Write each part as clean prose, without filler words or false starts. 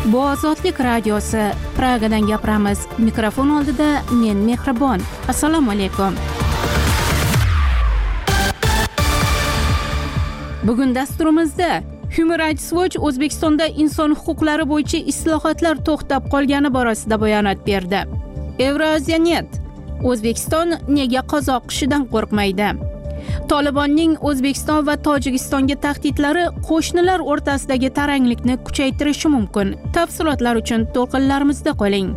Bu Ozodlik radiosi. Pragadan gapiramiz. Mikrofon oldida men Mehribon. Assalomu alaykum. Bugun dasturimizda Human Rights Watch O'zbekistonda inson huquqlari bo'yicha islohotlar to'xtab qolgani borasida bayonot berdi. Euroziyanet: O'zbekiston nega qozoq qishidan qo'rqmaydi? Tolibonning O'zbekiston va Tojikistonga tahdidlari qo'shnilar o'rtasidagi taranglikni kuchaytirishi mumkin. Tafsilotlar uchun to'lqinlarimizda qoling.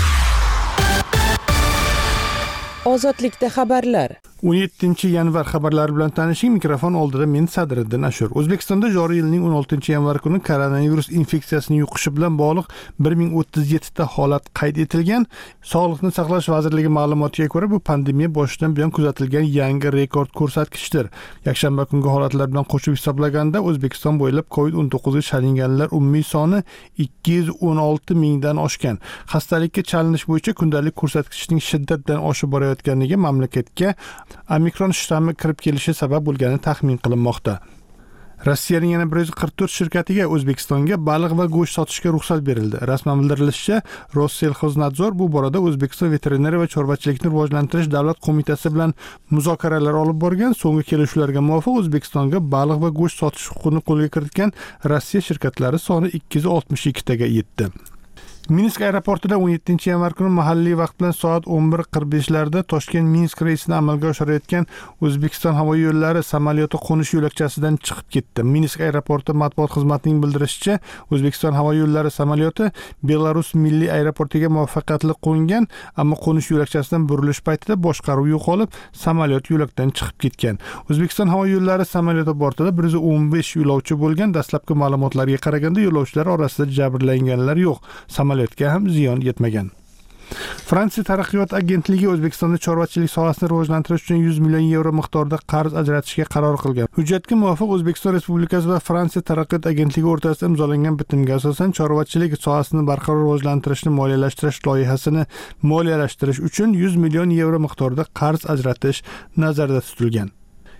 Ozodlikda xabarlar. 17-yanvar xabarlari bilan tanishing. Mikrofon oldida men Sadriddin Ashur. O'zbekistonda joriy yilning 16-yanvar kuni koronavirus infeksiyasining yuqishi bilan bog'liq 1037 ta holat qayd etilgan. Sog'liqni saqlash vazirligi ma'lumotiga ko'ra, bu pandemiya boshidan buyon kuzatilgan yangi rekord ko'rsatkichdir. Yakshanba kungi holatlar bilan qo'shib hisoblaganda O'zbekiston bo'ylab COVID-19 ga chalinganlar umumiy soni 216 mingdan oshgan. Xastalikka chalinish bo'yicha kundalik ko'rsatkichning shiddatdan oshib borayotganligi mamlakatga Omikron shtammi kirib kelishi sabab bo'lgani taxmin qilinmoqda. Rossiyaning yana 144 shirkatiga O'zbekistonga baliq va go'sht sotishga ruxsat berildi. Rasman bildirilishicha, Rossellxoznadzor bu borada O'zbekiston veterinariya va chorvachilikni rivojlantirish davlat qo'mitasi bilan muzokaralar olib borgan. So'nggi kelishuvlarga muvofiq O'zbekistonga baliq va go'sht sotish huquqini qo'lga kiritgan Rossiya shirkatlari soni 262 taga yetdi. Minsk aeroportida 17-yanvar kuni mahalliy vaqt bilan soat 11:45 larda Toshkent-Minsk reysini amalga oshirayotgan O'zbekiston havo yo'llari samolyoti qo'nish yo'lakchasidan chiqib ketdi. Minsk aeroporti matbuot xizmatining bildirishicha, O'zbekiston havo yo'llari samolyoti Belarus milliy aeroportiga muvaffaqiyatli qo'ngan, ammo qo'nish yo'lakchasidan burilish paytida boshqaruv yo'qolib, samolyot yo'lakdan chiqib ketgan. O'zbekiston havo yo'llari samolyoti bortida 115 yo'lovchi bo'lgan. Dastlabki ma'lumotlarga qaraganda, yo'lovchilar orasida jabrlanganlar yo'q. Samolyotga ham ziyon yetmagan. Fransiya taraqqiyot agentligi O'zbekistonda chorvachilik sohasini rivojlantirish uchun 100 million yevro miqdorida qarz ajratishga qaror qilgan. Hujjatga muvofiq O'zbekiston Respublikasi va Fransiya taraqqiyot agentligi o'rtasida imzolangan bitimga asosan chorvachilik sohasini barqaror rivojlantirishni moliyalashtirish loyihasini moliyalashtirish uchun 100 million yevro miqdorida qarz ajratish nazarda tutilgan.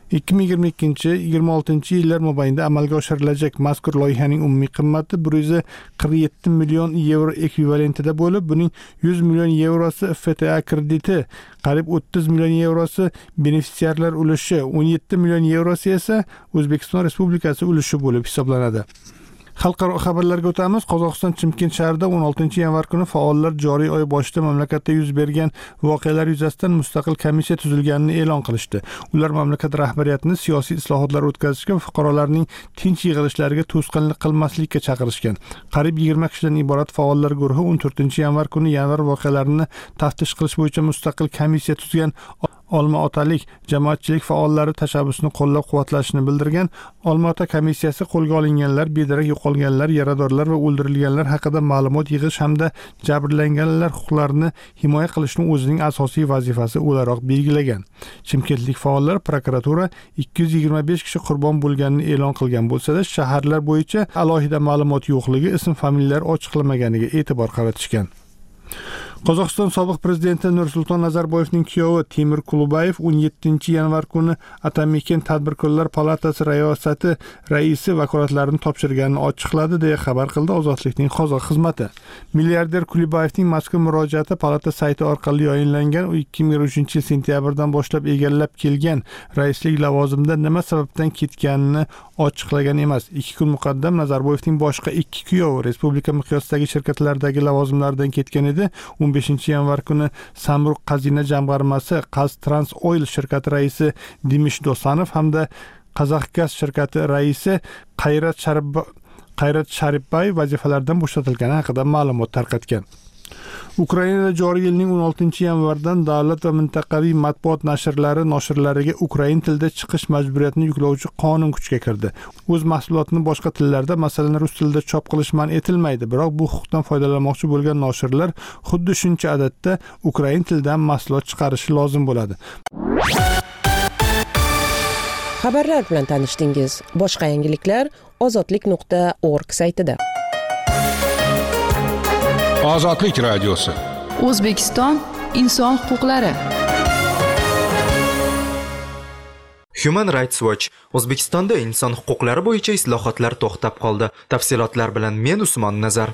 2022-2026 yillar mobaynida amalga oshirilajak mazkur loyihaning umumiy qimmati 147 million yevro ekvivalentida bo'lib, buning 100 million yevrosi FTA krediti, qariyb 30 million yevrosi benefitsiarlar ulushi, 17 million yevrosi esa O'zbekiston Respublikasi ulushi bo'lib hisoblanadi. Xalqaro xabarlarga o'tamiz. Qozog'iston Chimkent shahrida 16-yanvar kuni faollar joriy oy boshida mamlakatda yuz bergan voqealar yuzasidan mustaqil komissiya tuzilganini e'lon qilishdi. Ular mamlakat rahbariyatini siyosiy islohotlar o'tkazishga va fuqarolarning tinch yig'ilishlariga to'sqinlik qilmaslikka chaqirishgan. Qariyb 20 kishidan iborat faollar guruhi 14-yanvar kuni yanvar voqealarini taftish qilish bo'yicha mustaqil komissiya tuzgan. Olmaotalik jamoatchilik faollari tashabbusni qo'llab-quvvatlashini bildirgan. Olmaota komissiyasi qo'lga olinganlar, bedarak yo'qolganlar, yaradorlar va o'ldirilganlar haqida ma'lumot yig'ish hamda jabrlanganlar huquqlarini himoya qilishni o'zining asosiy vazifasi o'laroq belgilagan. Chimkentlik faollar prokuratura 225 kishi qurbon bo'lganini e'lon qilgan bo'lsa-da, shaharlar bo'yicha alohida ma'lumot yo'qligi, ism-familiyalar ochiqlanmaganiga e'tibor qaratishgan. Qozog'iston sobiq prezidenti Nursulton Nazarboyevning kuyovi Temir Kulubayev 17-yanvar kuni Atamiken Tadbirkorlar palatasi riyosati raisi vakolatlarini topshirganini ochiqladi deya xabar qildi Ozodlikning qozoq xizmati. Milliarder Kulubayevning mazkur murojaati palata sayti orqali yayinlangan. U 2023-yil sentyabrdan boshlab egallab kelgan raislik lavozimida nima sababdan ketganini ochiqlagan emas. 2 kun muqaddam Nazarboyevning boshqa 2 kuyovi respublika miqyosidagi shirkatlardagi lavozimlardan ketgan edi. 15-yanvar kuni Samruq Qazina jamg'armasi Qaztrans Oil shirkati raisi Dimish Dosanov hamda Qazaxgaz shirkati raisi Qayrat Sharipbay vazifalardan bo'shatilgani haqida ma'lumot tarqatgan. Ukrainada joriy yilning 16-yanvardan davlat va mintaqaviy matbuot noshirlariga ukrain tilida chiqish majburiyatini yuklovchi qonun kuchga kirdi. O'z mahsulotini boshqa tillarda, masalan rus tilida chop qilish man etilmaydi, biroq bu huquqdan foydalanmoqchi bo'lgan noshirlar xuddi shuncha adadda ukrain tilidan mahsulot chiqarishi lozim bo'ladi. Xabarlar bilan tanishdingiz. Boshqa yangiliklar ozodlik.org saytida. Ozodlik radiosi. O'zbekiston inson huquqlari. Human Rights Watch O'zbekistonda inson huquqlari bo'yicha islohotlar to'xtab qoldi. Tafsilotlar bilan men Usmon Nazar.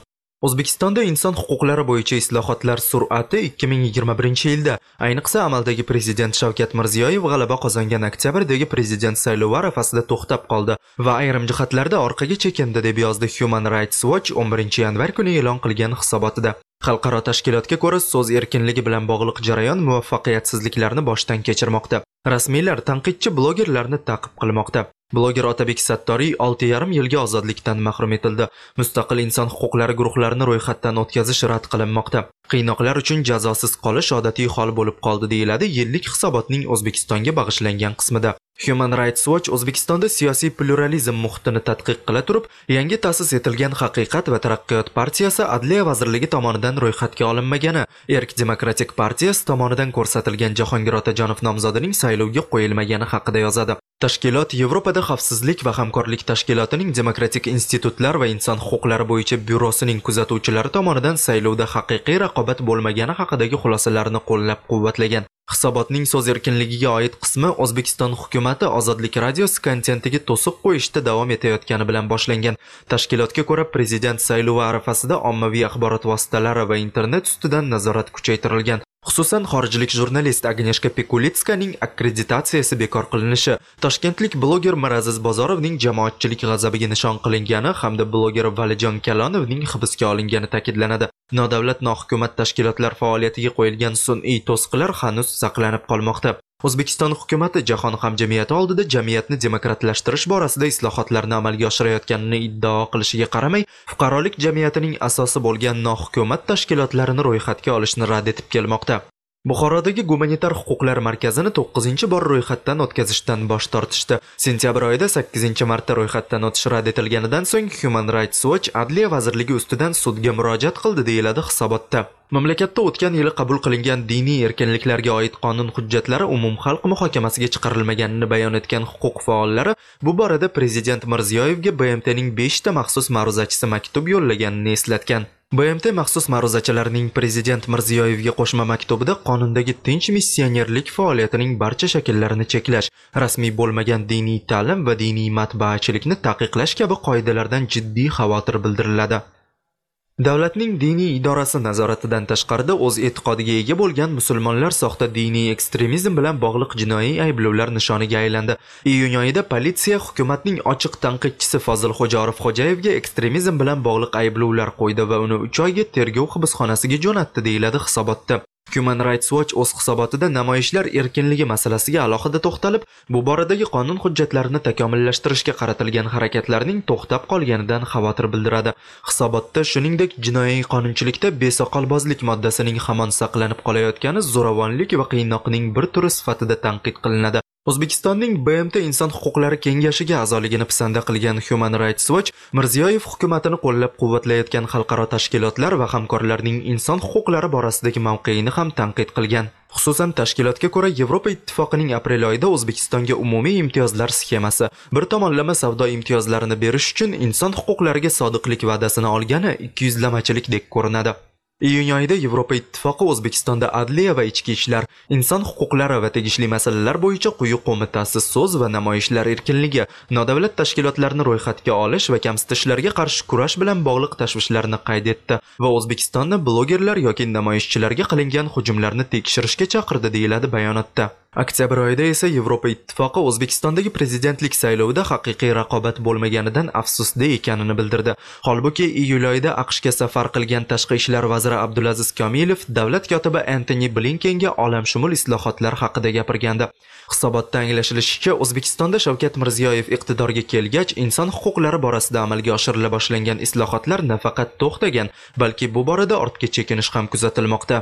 O'zbekistonda inson huquqlari bo'yicha islohotlar sur'ati 2021-yilda, ayniqsa amaldagi prezident Shavkat Mirziyoyev g'alaba qozongan oktyabrdagi prezident saylovi arafasida to'xtab qoldi va ayrim jihatlarda orqaga chekindi, deb yozdi Human Rights Watch 11-yanvar kuni e'lon qilgan hisobotida. Xalqaro tashkilotga ko'ra, so'z erkinligi bilan bog'liq jarayon muvaffaqiyatsizliklarni boshdan kechirmoqda. Rasmiylar tanqidchi blogerlarni ta'qib qilmoqda. Bloger Otabek Sattoriy 6,5 yilga ozodlikdan mahrum etildi. Mustaqil inson huquqlari guruhlarini ro'yxatdan o'tkazish rad qilinmoqda. Qiynoqlar uchun jazosiz qolish odatiy hol bo'lib qoldi, deyiladi yillik hisobotning O'zbekistonga bag'ishlangan qismida. Human Rights Watch O'zbekistonda siyosiy pluralizm muhitini tadqiq qila turib, yangi ta'sis etilgan Haqiqat va taraqqiyot partiyasi Adliya vazirligi tomonidan ro'yxatga olinmagani, Erk demokratik partiyasi tomonidan ko'rsatilgan Jahongir Otajonov nomzodining saylovga qo'yilmagani haqida yozadi. Tashkilot Yevropada xavfsizlik va hamkorlik tashkilotining demokratik institutlar va inson huquqlari bo'yicha byurosining kuzatuvchilari tomonidan saylovda haqiqiy raqobat bo'lmagani haqidagi xulosalarini qo'llab-quvvatlagan. Hisobotning so'z erkinligiga oid qismi O'zbekiston hukumati Ozodlik radiosi kontentiga to'siq qo'yishda davom etayotgani bilan boshlangan. Tashkilotga ko'ra, prezident saylovi arafasida ommaviy axborot vositalari va internet ustidan nazorat kuchaytirilgan. Xususan, xorijlik jurnalist Agneshka Pekulitskaning akkreditatsiyasi bekor qilinishi, toshkentlik bloger Miraziz Bozorovning jamoatchilik g'azabiga nishon qilingani hamda bloger Valijon Kalonovning hibsga olingani ta'kidlanadi. Nodavlat nohukumat tashkilotlar faoliyatiga qo'yilgan sun'iy to'siqlar hanuz saqlanib qolmoqda. O'zbekiston hukumati jahon hamjamiyati oldida jamiyatni demokratlashtirish borasida islohotlarni amalga oshirayotganini iddao qilishiga qaramay, fuqarolik jamiyatining asosi bo'lgan nohukumat tashkilotlarini ro'yxatga olishni rad etib kelmoqda. Buxorodagi gumanitar huquqlar markazini 9-bor ro'yxatdan o'tkazishdan bosh tortishdi. Sentyabr oyida 8-marta ro'yxatdan o'tish rad etilganidan so'ng Human Rights Watch Adliya vazirligi ustidan sudga murojaat qildi, deyiladi hisobotda. Mamlakatda o'tgan yili qabul qilingan diniy erkinliklarga oid qonun hujjatlari umumxalq muhokamasiga chiqarilmaganini bayon etgan huquq faollari bu borada prezident Mirziyoyevga BMTning 5 ta maxsus ma'ruzachisi maktub yo'llaganini eslatgan. BMT maxsus ma'ruzachilarining prezident Mirziyoyevga qo'shma maktubida qonundagi tinch missionerlik faoliyatining barcha shakllarini cheklash, rasmiy bo'lmagan diniy ta'lim va diniy matbaachilikni taqiqlash kabi qoidalardan jiddiy xavotir bildiriladi. Davlatning diniy idorasi nazoratidan tashqarida o'z e'tiqodiga ega bo'lgan musulmonlar soxta diniy ekstremizm bilan bog'liq jinoiy ayblovlar nishoniga aylandi. Iyun oyida politsiya hukumatning ochiq tanqidchisi Fozilxo'ja Orifxo'jayevga ekstremizm bilan bog'liq ayblovlar qo'ydi va uni 3 oyga tergov hibsxonasiga jo'natdi, deyiladi hisobotda. Human Rights Watch o'z hisobotida namoyishlar erkinligi masalasiga alohida to'xtalib, bu boradagi qonun hujjatlarini takomillashtirishga qaratilgan harakatlarning to'xtab qolganidan xavotir bildiradi. Hisobotda shuningdek jinoiy qonunchilikda besoqolbozlik moddasining hamon saqlanib qolayotgani zo'ravonlik va qiynoqning bir turi sifatida tanqid qilinadi. O'zbekistonning BMT Inson huquqlari kengashiga a'zoligini pisanda qilgan Human Rights Watch Mirziyoyev hukumatini qo'llab-quvvatlayotgan xalqaro tashkilotlar va hamkorlarning inson huquqlari borasidagi mavqeini ham tanqid qilgan. Xususan, tashkilotga ko'ra Yevropa ittifoqining aprel oyida O'zbekistonga umumiy imtiyozlar sxemasi, bir tomonlama savdo imtiyozlarini berish uchun inson huquqlariga sodiqlik va'dasini olgani 200lamachilikdek ko'rinadi. Iyun oyida Yevropa ittifoqi O'zbekistonda Adliya va ichki ishlar, inson huquqlari va tegishli masalalar bo'yicha quyi qo'mitasi so'z va namoyishlar erkinligi, nodavlat tashkilotlarni ro'yxatga olish va kamsitishlarga qarshi kurash bilan bog'liq tashvishlarni qayd etdi va O'zbekistonni blogerlar yoki namoyishchilarga qilingan hujumlarni tekshirishga chaqirdi, deyiladi bayonotda. Oktyabr oyida esa Yevropa ittifoqi O'zbekistondagi prezidentlik saylovida haqiqiy raqobat bo'lmaganidan afsusda ekanini bildirdi. Holbuki iyul oyida AQShga safar qilgan tashqi ishlar vaziri Abdulaziz Komilov davlat kotibi Antony Blinkenga olamshumul islohotlar haqida gapirgandi. Hisobotda anglashilishicha, O'zbekistonda Shavkat Mirziyoyev iqtidorga kelgach, inson huquqlari borasida amalga oshirila boshlangan islohotlar nafaqat to'xtagan, balki bu borada ortga chekinish ham kuzatilmoqda.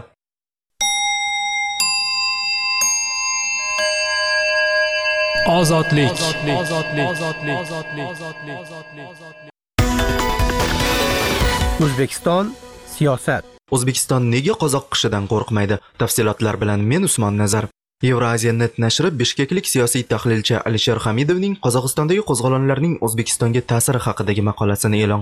Ozodlik. O'zbekiston siyosat. O'zbekiston nega qozoq qishidan qo'rqmaydi? Tafsilotlar bilan men Usmon Nazar. Euraziya.net nashri bishkeklik siyosiy tahlilchi Alisher Hamidovning Qozog'istondagi qo'zg'olonlarning O'zbekistonga ta'siri haqidagi maqolasini e'lon qildi.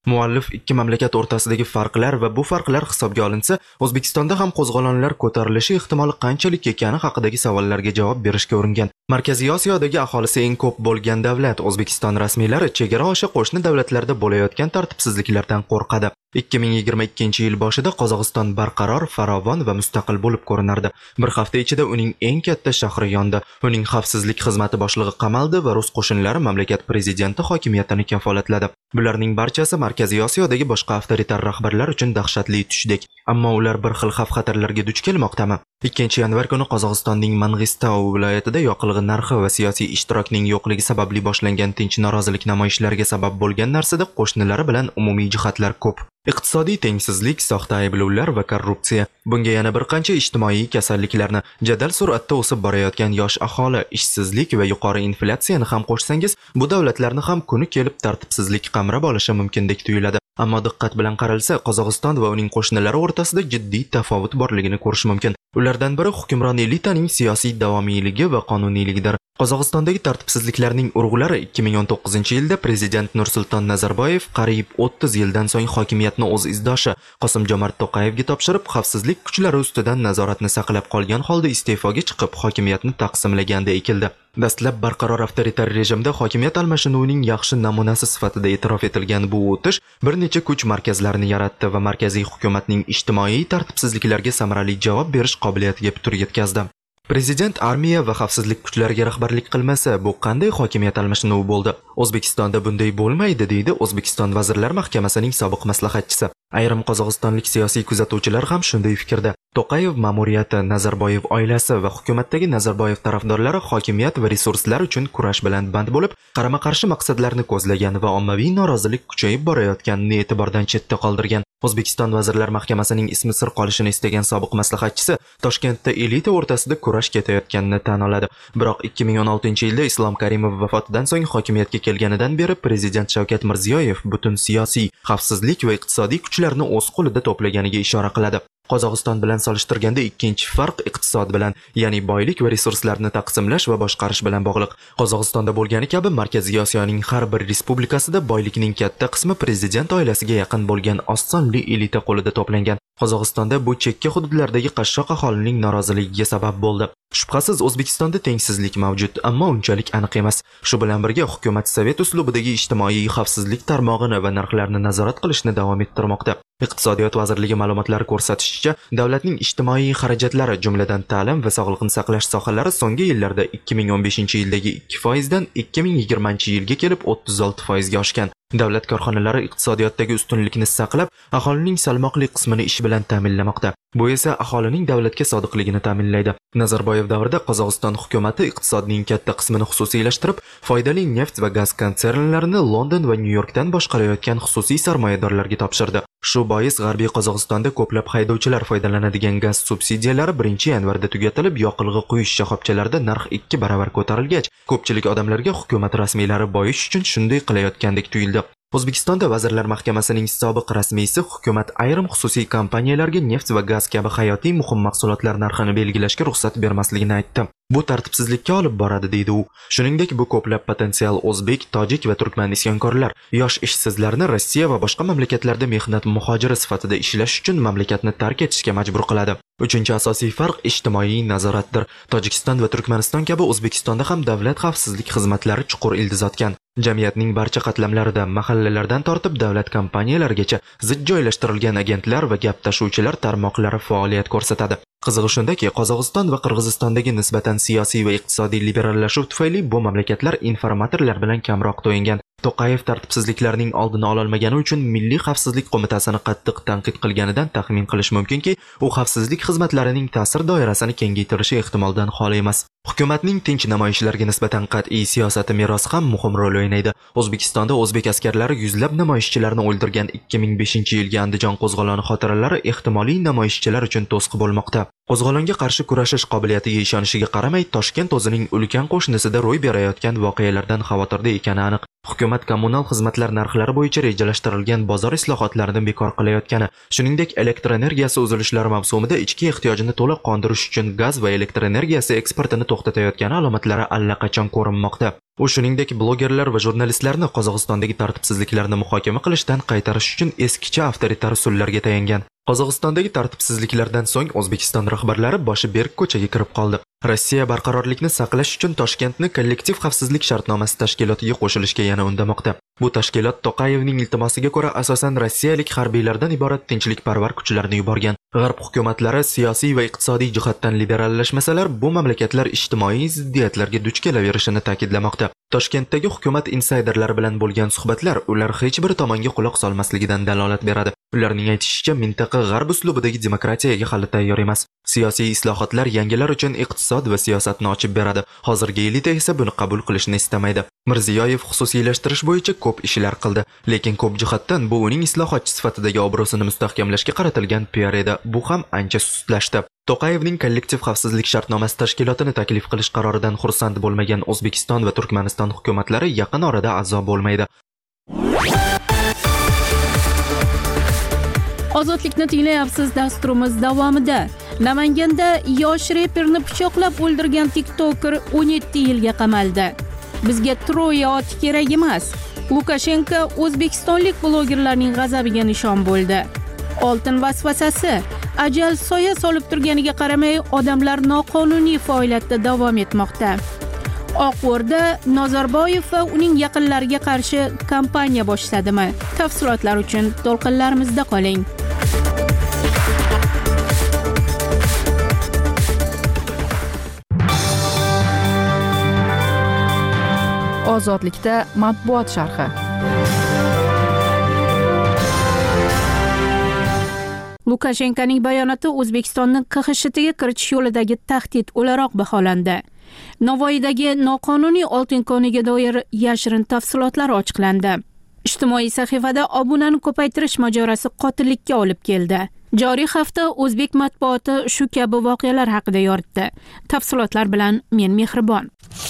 Muallif ikki mamlakat o'rtasidagi farqlar va bu farqlar hisobga olinsa, O'zbekistonda ham qo'zg'olonlar ko'tarilishi ehtimoli qanchalik ekani haqidagi savollarga javob berishga uringan. Markaziy Osiyodagi aholisi eng ko'p bo'lgan davlat O'zbekiston rasmiylari chegara oshi qo'shni davlatlarda bo'layotgan tartibsizliklardan qo'rqadi. 2022 yil boshida Qozog'iston barqaror, farovon va mustaqil bo'lib ko'rinardi. Bir hafta ichida uning eng katta shahri yondi. Uning xavfsizlik xizmati boshlig'i qamaldi va rus qo'shinlari mamlakat prezidenti hokimiyatini kafolatladi. Bularning barchasi Markaziy Osiyodagi boshqa avtoritar rahbarlar uchun dahshatli tushdek. Ammo ular bir xil xavf-xatarlarga duch kelmoqdami? 2-yanvar kuni Qozog'istonning Mang'istau viloyatida yoqilg'i narxi va siyosiy ishtirokning yo'qligi sababli boshlangan tinch norozilik namoyishlariga sabab bo'lgan narsada qo'shnilari bilan umumiy jihatlar ko'p. Iqtisodiy tengsizlik, soxta ayblovlar va korrupsiya. Bunga yana bir qancha ijtimoiy kasalliklarni, jadal sur'atda o'sib borayotgan yosh aholi, ishsizlik va yuqori inflyatsiyani ham qo'shsangiz, bu davlatlarni ham kuni kelib tartibsizlik qamrab olishi mumkindek tuyuladi. Ammo diqqat bilan qaralsa, Qozog'iston va uning qo'shnilari o'rtasida jiddiy tafovut borligini ko'rish mumkin. Ulardan biri hukmron elitaning siyosiy davomiyligi va qonuniyligidir. Qozog'istondagi tartibsizliklarning urg'ulari 2019-yilda prezident Nursulton Nazarboyev qariyb 30 yildan so'ng hokimiyatni o'z izdoshi Qosim-Jomart To'qayevga topshirib, xavfsizlik kuchlari ustidan nazoratni saqlab qolgan holda iste'foga chiqib, hokimiyatni taqsimlaganda ekildi. Dastlab barqaror avtoritar rejimda hokimiyat almashinuvining yaxshi namunasi sifatida e'tirof etilgan bu o'tish bir necha kuch markazlarini yaratdi va markaziy hukumatning ijtimoiy tartibsizliklarga samarali javob berish qobiliyatiga putur yetkazdi. Prezident armiya va xavfsizlik kuchlariga rahbarlik qilmasa, bu qanday hokimiyat almashinuvi bo'ldi? O'zbekistonda bunday bo'lmaydi, deydi O'zbekiston Vazirlar Mahkamasining sobiq maslahatchisi. Ayrim qozog'istonlik siyosiy kuzatuvchilar ham shunday fikrda. To'qayev ma'muriyati, Nazarboyev oilasi va hukumatdagi Nazarboyev tarafdorlari hokimiyat va resurslar uchun kurash bilan band bo'lib, qarama-qarshi maqsadlarni ko'zlagan va ommaviy norozilik kuchayib borayotganini e'tibordan chetda qoldirgan. O'zbekiston Vazirlar Mahkamasining ismi sir qolishini istagan sobiq maslahatchisi Toshkentda elita o'rtasida kurash ketayotganini tan oladi. Biroq 2016-yilda Islom Karimov vafotidan so'ng hokimiyatga kelganidan beri prezident Shavkat Mirziyoyev butun siyosiy, xavfsizlik va iqtisodiy kuchlarni o'z qo'lida to'plaganiga ishora qiladi. Qozog'iston bilan solishtirganda ikkinchi farq iqtisod bilan, ya'ni boylik va resurslarni taqsimlash va boshqarish bilan bog'liq. Qozog'istonda bo'lgani kabi Markaziy Osiyoning har bir respublikasida boylikning katta qismi prezident oilasiga yaqin bo'lgan oz sonli elita qo'lida to'plangan. Qozog'istonda bu chekka hududlardagi qashshoq aholining noroziligiga sabab bo'ldi. Shubhasiz O'zbekistonda tengsizlik mavjud, ammo unchalik aniq emas. Shu bilan birga hukumat sovet uslubidagi ijtimoiy xavfsizlik tarmog'ini va narxlarni nazorat qilishni davom ettirmoqda. Iqtisodiyot vazirligi ma'lumotlari ko'rsatishicha, davlatning ijtimoiy xarajatlari, jumladan ta'lim va sog'liqni saqlash sohalari so'nggi yillarda 2015-yildagi 2% dan 2020-yilga kelib 36% ga oshgan. Davlat korxonalari iqtisodiyotdagi ustunlikni saqlab, aholining salmoqli qismini ish bilan ta'minlamoqda. Bu esa aholining davlatga sodiqligini ta'minlaydi. Nazarboyev davrida Qozog'iston hukumati iqtisodning katta qismini xususiylashtirib, foydali neft va gaz konsernlarini London va Nyu-Yorkdan boshqarayotgan xususiy sarmoyadorlarga topshirdi. Shu bois G'arbiy Qozog'istonda ko'plab haydovchilar foydalanadigan gaz subsidiyalari 1-yanvarda tugatilib, yoqilg'i quyish shoxobchalarida narx 2 baravar ko'tarilgach, ko'pchilik odamlarga hukumat rasmiylari boyish uchun shunday qilayotgandek tuyuldi. O'zbekistonda Vazirlar Mahkamasining sobiq rasmiysi hukumat ayrim xususiy kompaniyalarga neft va gaz kabi hayotiy muhim mahsulotlar narxini belgilashga ruxsat bermasligini aytdi. Bu tartibsizlikka olib boradi, deydi u. Shuningdek, bu ko'plab potensial o'zbek, tojik va turkman isyonkorlar, yosh ishsizlarni Rossiya va boshqa mamlakatlarda mehnat muhojiri sifatida ishlash uchun mamlakatni tark etishga majbur qiladi. Uchinchi asosiy farq ijtimoiy nazoratdir. Tojikiston va Turkmaniston kabi O'zbekistonda ham davlat xavfsizlik xizmatlari chuqur ildiz otgan. Jamiyatning barcha qatlamlarida, mahallalardan tortib davlat kompaniyalarigacha zid joylashtirilgan agentlar va gap tashuvchilar tarmoqlari faoliyat ko'rsatadi. Qizig'i shundaki, Qozog'iston va Qirg'izistondagi nisbatan siyosiy va iqtisodiy liberallashuv tufayli bu mamlakatlar informatorlar bilan kamroq to'yingan. To'qayev tartibsizliklarning oldini ololmagani uchun Milliy xavfsizlik qo'mitasini qattiq tanqid qilganidan taxmin qilish mumkinki, u xavfsizlik xizmatlarining ta'sir doirasini kengaytirishi ehtimoldan xoli emas. Hukumatning tinch namoyishlarga nisbatan qat'iy siyosati merosi ham muhim rol o'ynaydi. O'zbekistonda o'zbek askarlari yuzlab namoyishchilarni o'ldirgan 2005-yilgi Andijon qo'zg'oloni xotiralari ehtimoliy namoyishchilar uchun to'siq bo'lmoqda. Qo'zg'olonga qarshi kurashish qobiliyatiga ishonishiga qaramay, Toshkent o'zining ulkan qo'shnisida ro'y berayotgan voqealardan xavotirda ekani aniq. Hukumat kommunal xizmatlar narxlari bo'yicha rejalashtirilgan bozor islohotlarini bekor qilayotgani, shuningdek elektr energiyasi uzilishlari mavsumida ichki ehtiyojini to'liq qondirish uchun gaz va elektr energiyasi eksportini to'xtatayotgani alomatlari allaqachon ko'rinmoqda. U shuningdek blogerlar va jurnalistlarni Qozog'istondagi tartibsizliklarni muhokama qilishdan qaytarish uchun eskicha avtoritar usullarga tayangan. Qozog'istondagi tartibsizliklardan so'ng O'zbekiston rahbarlari boshi berk ko'chaga kirib qoldi. Rossiya barqarorlikni saqlash uchun Toshkentni kollektiv xavfsizlik shartnomasi tashkilotiga qo'shilishga yana undamoqda. Bu tashkilot Toqayevning iltimosiga ko'ra asosan rossiyalik harbiylardan iborat tinchlikparvar kuchlarni yuborgan. G'arb hukumatlari siyosiy va iqtisodiy jihatdan liberallashmasalar, bu mamlakatlar ijtimoiy ziddiyatlarga duch kelaverishini ta'kidlamoqda. Toshkentdagi hukumat insayderlari bilan bo'lgan suhbatlar ular hech bir tomonga quloq solmasligidan dalolat beradi. Ularning aytishicha, mintaqa g'arb uslubidagi demokratiyaga hali tayyor emas. Siyosiy islohotlar yangilar uchun iqtisod va siyosatni ochib beradi. Hozirgi elita esa buni qabul qilishni istamaydi. Mirziyoyev xususiylashtirish bo'yicha ko'p ishlar qildi, lekin ko'p jihatdan bu uning islohotchi sifatidagi obro'sini mustahkamlashga qaratilgan PR edi. Bu ham ancha sustlashdi. Toqayevning kollektiv xavfsizlik shartnomasi tashkilotini taklif qilish qaroridan xursand bo'lmagan O'zbekiston va Turkmaniston hukumatlari yaqin orada a'zo bo'lmaydi. Ozodlikni tinglayapsiz. Dasturimiz davomida Namanganda yosh reperni pichoqlab o'ldirgan TikToker 17 yilga qamaldi. Bizga Troya oti kerak emas. Lukashenko o'zbekistonlik blogerlarning g'azabiga nishon bo'ldi. Oltin vasvasasi. Ajal soya solib turganiga qaramay, odamlar noqonuniy faoliyatda davom etmoqda. Oqo'rda Nazarboyev va uning yaqinlariga qarshi kampaniya boshladimi? Tafsilotlar uchun to'lqinlarimizda qoling. Ozodlikda matbuot sharhi. Lukashenkoning bayonoti O'zbekistonni KXSHTga kiritish yo'lidagi tahdid o'laroq baholandi. Navoiydagi noqonuniy oltin koniga doir yashirin tafsilotlar ochiqlandi. Ijtimoiy sahifada obunani ko'paytirish mojarosi qotillikka olib keldi. Joriy hafta o'zbek matbuoti shu kabi voqealar haqida yoritdi. Tafsilotlar bilan men Mehribon.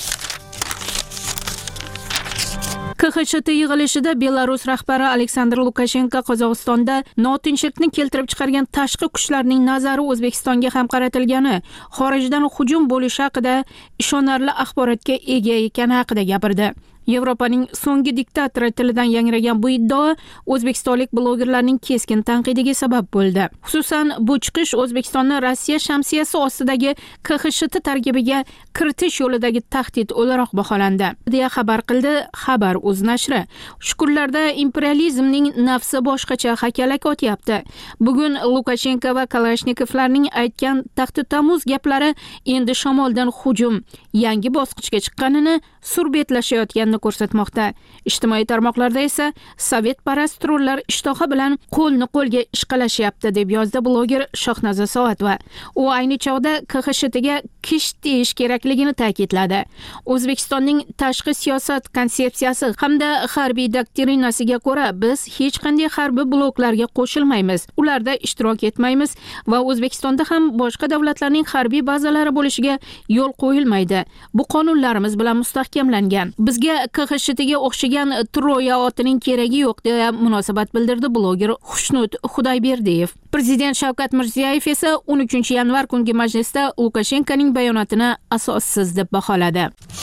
KXSHT yig'ilishida Belarus rahbari Aleksandr Lukashenko Qozog'istonda notinchlikni keltirib chiqargan tashqi kuchlarning nazari O'zbekistonga ham qaratilgani, xorijdan hujum bo'lishi haqida ishonarli axborotga ega ekani haqida gapirdi. Yevropaning so'nggi diktatori tilidan yangragan bu iddao o'zbekistonlik blogerlarning keskin tanqidiga sabab bo'ldi. Xususan, bu chiqish O'zbekistonni Rossiya shamsiyasi ostidagi KXSHT tarkibiga kiritish yo'lidagi tahdid o'laroq baholandi, deya xabar qildi Xabar.uz nashri. Shu kunlarda imperializmning nafsi boshqacha hakalak otyapti. Bugun Lukashenko va Kalashnikovlarning aytgan taxti-tamuz gaplari endi shamoldan hujum yangi bosqichga chiqqanini surbetlashayotganini ko'rsatmoqda. Ijtimoiy tarmoqlarda esa sovet parast trollar ishtoha bilan qo'lni qo'lga ishqalashyapti, deb yozdi bloger Shohnaza Soatova. U ayni chog'da KXSHTga kish deyish kerakligini ta'kidladi. O'zbekistonning tashqi siyosat konsepsiyasi hamda harbiy doktrinasiga ko'ra biz hech qanday harbiy bloklarga qo'shilmaymiz, ularda ishtirok etmaymiz va O'zbekistonda ham boshqa davlatlarning harbiy bazalari bo'lishiga yo'l qo'yilmaydi. Bu qonunlarimiz bilan mustahkamlangan. Bizga KXSHTga o'xshagan Troya otining keragi yo'q, deya munosabat bildirdi bloger Xushnud Xudoyberdiyev. Prezident Shavkat Mirziyoyev esa 13 yanvar kungi majlisda Lukashenkoning bayonotini asossiz deb baholadi.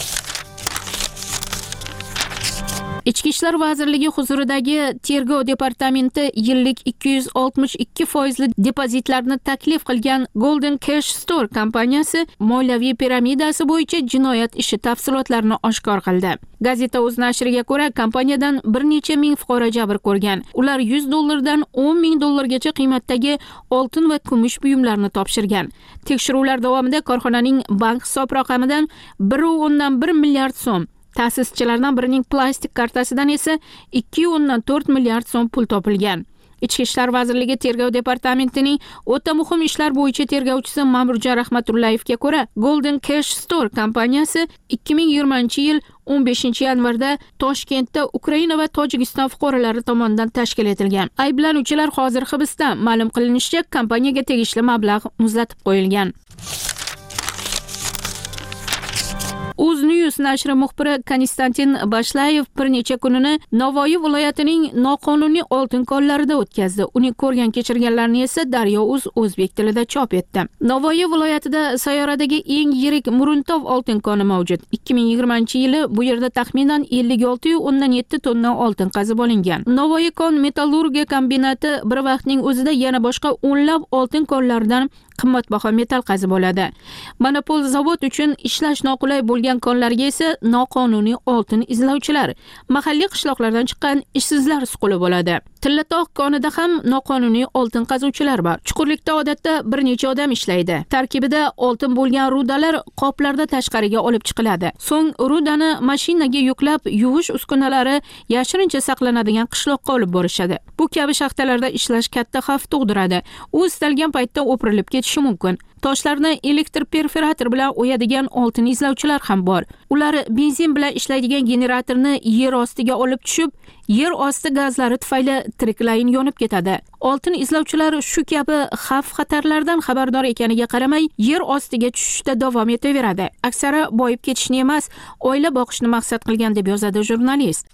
Ichki ishlar vazirligi huzuridagi tergov departamenti yillik 262% depozitlarni taklif qilgan Golden Cash Store kompaniyasi moliyaviy piramidasi bo'yicha jinoyat ishi tafsilotlarini oshkor qildi. Gazeta.uz nashriga ko'ra, kompaniyadan bir necha ming fuqaro jabr ko'rgan. Ular $100 dan $10,000 qiymatdagi oltin va kumush buyumlarni topshirgan. Tekshiruvlar davomida korxonaning bank hisob raqamidan 1,1 milliard so'm, ta'sischilardan birining plastik kartasidan esa 2,4 milliard so'm pul topilgan. Ichki ishlar vazirligi tergov departamentining o'ta muhim ishlar bo'yicha tergovchisi Ma'murjon Rahmatullayevga ko'ra, Golden Cash Store kompaniyasi 2020-yil 15-yanvarda Toshkentda Ukraina va Tojikiston fuqarolari tomonidan tashkil etilgan. Ayblanuvchilar hozir hibsda. Ma'lum qilinishicha, kompaniyaga tegishli mablag' muzlatib qo'yilgan. UzNews nashri muxbiri Konstantin Bashlayev bir necha kunini Navoiy viloyatining noqonuniy oltin konlarida o'tkazdi. Uning ko'rgan kechirganlarini esa Daryo.uz o'zbek tilida chop etdi. Navoiy viloyatida sayyoradagi eng yirik Muruntov oltin koni mavjud. 2020-yili bu yerda taxminan 56,7 tonna oltin qazib olingan. Navoiy kon metallurgiya kombinati bir vaqtning o'zida yana boshqa o'nlab oltin konlaridan qimmatbaho metal qazib oladi. Monopol zavod uchun ishlash noqulay bo'lgan konlarga esa noqonuniy oltin izlovchilar, mahalliy qishloqlardan chiqqan ishsizlar suqulib oladi. Tillatog' konida ham noqonuniy oltin qazuvchilar bor. Chuqurlikda odatda bir necha odam ishlaydi. Tarkibida oltin bo'lgan rudalar qoplarda tashqariga olib chiqiladi. So'ng rudani mashinaga yuklab, yuvish uskunalari yashirincha saqlanadigan qishloqqa olib borishadi. Bu kabi shaxtalarda ishlash katta xavf tug'diradi. U istalgan paytda o'pirilib ketishi mumkin. Toshlarni elektr perfurator bilan o'yadigan oltin izlovchilar ham bor. Ular benzin bilan ishlaydigan generatorni yer ostiga olib tushib, yer osti gazlari tufayli tiriklayin yonib ketadi. Oltin izlovchilar shu kabi xavf-xatarlardan xabardor ekaniga qaramay, yer ostiga tushishda davom etaveradi. Aksari boyib ketishni emas, oila boqishni maqsad qilgan deb yozadi jurnalist.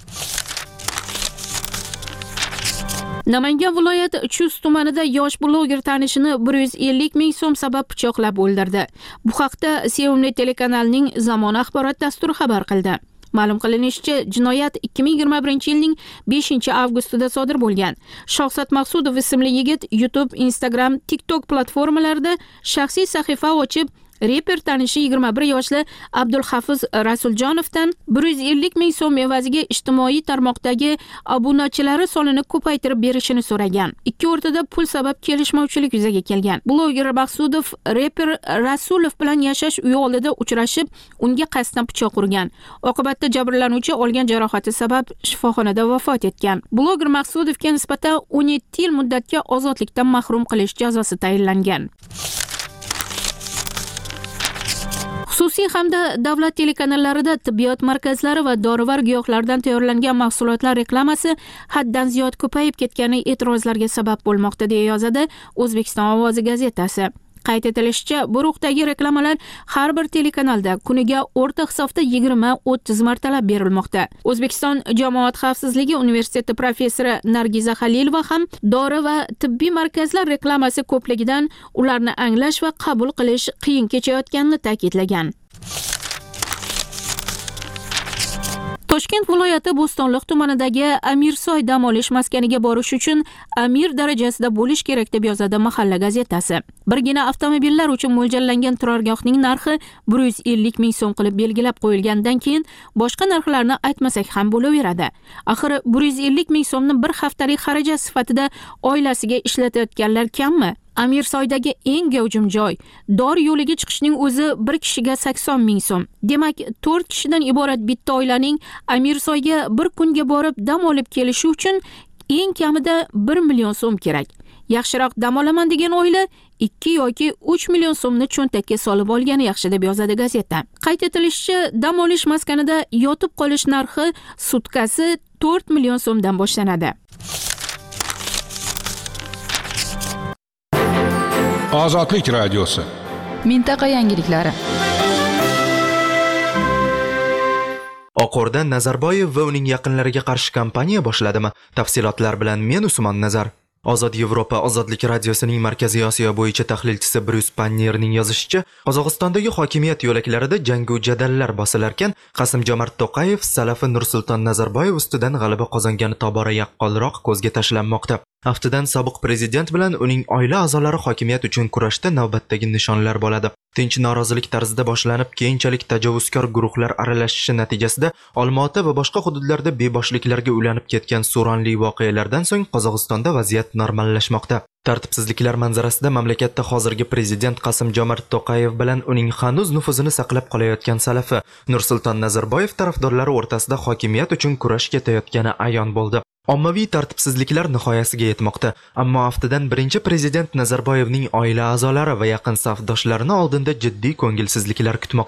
Namangan viloyati Chust tumanida yosh bloger tanishini 150 ming so'm sabab pichoqlab o'ldirdi. Bu haqda Sevimli telekanalining Zamon axborot dasturi xabar qildi. Ma'lum qilinishicha, jinoyat 2021-yilning 5-avgustida sodir bo'lgan. Shohzod Maqsudov ismli yigit YouTube, Instagram, TikTok platformalarida shaxsiy sahifa ochib, reper tanishi 21 yoshli Abdulhafiz Rasuljonovdan 150 ming so'm evaziga ijtimoiy tarmoqdagi obunachilari sonini ko'paytirib berishini so'ragan. Ikki o'rtada pul sabab kelishmovchilik yuzaga kelgan. Bloger Maqsudov reper Rasulov bilan yashash uyi oldida uchrashib, unga qasddan pichoq urgan. Oqibatda jabrlanuvchi olgan jarohati sabab shifoxonada vafot etgan. Bloger Maqsudovga nisbatan 17 yil muddatga ozodlikdan mahrum qilish jazosi tayinlangan. Xususiy hamda davlat telekanallarida tibbiyot markazlari va dorivar giyohlardan tayyorlangan mahsulotlar reklamasi haddan ziyod ko'payib ketgani e'tirozlarga sabab bo'lmoqda, deya yozadi O'zbekiston ovozi gazetasi. Qayd etilishicha, bu ruhdagi reklamalar har bir telekanalda kuniga o'rta hisobda 20-30 martalab berilmoqda. O'zbekiston Jamoat xavfsizligi universiteti professori Nargiza Halilova ham dori va tibbiy markazlar reklamasi ko'pligidan ularni anglash va qabul qilish qiyin kechayotganini ta'kidlagan. Toshkent viloyati Bo'stonliq tumanidagi Amirsoy dam olish maskaniga borish uchun Amir darajasida bo'lish kerak, deb yozadi Mahalla gazetasi. Birgina avtomobillar uchun mo'ljallangan turargohning narxi 150 ming so'm qilib belgilab qo'yilgandan keyin boshqa narxlarni aytmasak ham bo'laveradi. Axir 150 ming so'mni bir haftalik xarajat sifatida oilasiga ishlatayotganlar kammi? Amirsoydagi eng gavjum joy. Dor yo'liga chiqishning o'zi bir kishiga 80 ming so'm. Demak, 4 kishidan iborat bitta oilaning Amirsoyga bir kunga borib dam olib kelishi uchun eng kamida 1 million so'm kerak. Yaxshiroq dam olaman degan oila 2 yoki 3 million so'mni cho'ntakka solib olgani yaxshi, deb yozadi gazeta. Qayd etilishicha, dam olish maskanida yotib qolish narxi sutkasi 4 million so'mdan boshlanadi. Ozodlik radiosi. Mintaqa yangiliklari. Oqo'rda Nazarboyev va uning yaqinlariga qarshi kampaniya boshladimi? Tafsilotlar bilan men Usmon Nazar. Ozod Yevropa Ozodlik radiosining Markaziy Osiyo bo'yicha tahlilchisi Bruce Pannierning yozishicha, Qozog'istondagi hokimiyat yo'laklarida jangu jadallar bosilarkan, Qasim-Jomart To'qayev salafi Nursulton Nazarboyev ustidan g'alaba qozongani tobora yaqqolroq ko'zga tashlanmoqda. Aftidan sobiq prezident bilan uning oila a'zolari hokimiyat uchun kurashda navbatdagi nishonlar bo'ladi. Tinch norozilik tarzida boshlanib, keyinchalik tajovuzkor guruhlar aralashishi natijasida Olmaota va boshqa hududlarda beboshliklarga ulanib ketgan suronli voqealardan so'ng Qozog'istonda vaziyat normallashmoqda. Tartibsizliklar manzarasida mamlakatda hozirgi prezident Qasim-Jomart To'qayev bilan uning hanuz nufuzini saqlab qolayotgan salafi Nursulton Nazarboyev tarafdorlari o'rtasida hokimiyat uchun kurash ketayotgani ayon bo'ldi. Ommaviy tartibsizliklar nihoyasiga yetmoqda, ammo aftidan birinchi prezident Nazarboyevning oila a'zolari va yaqin safdoshlarini oldinda jiddiy ko'ngilsizliklar kutmoqda.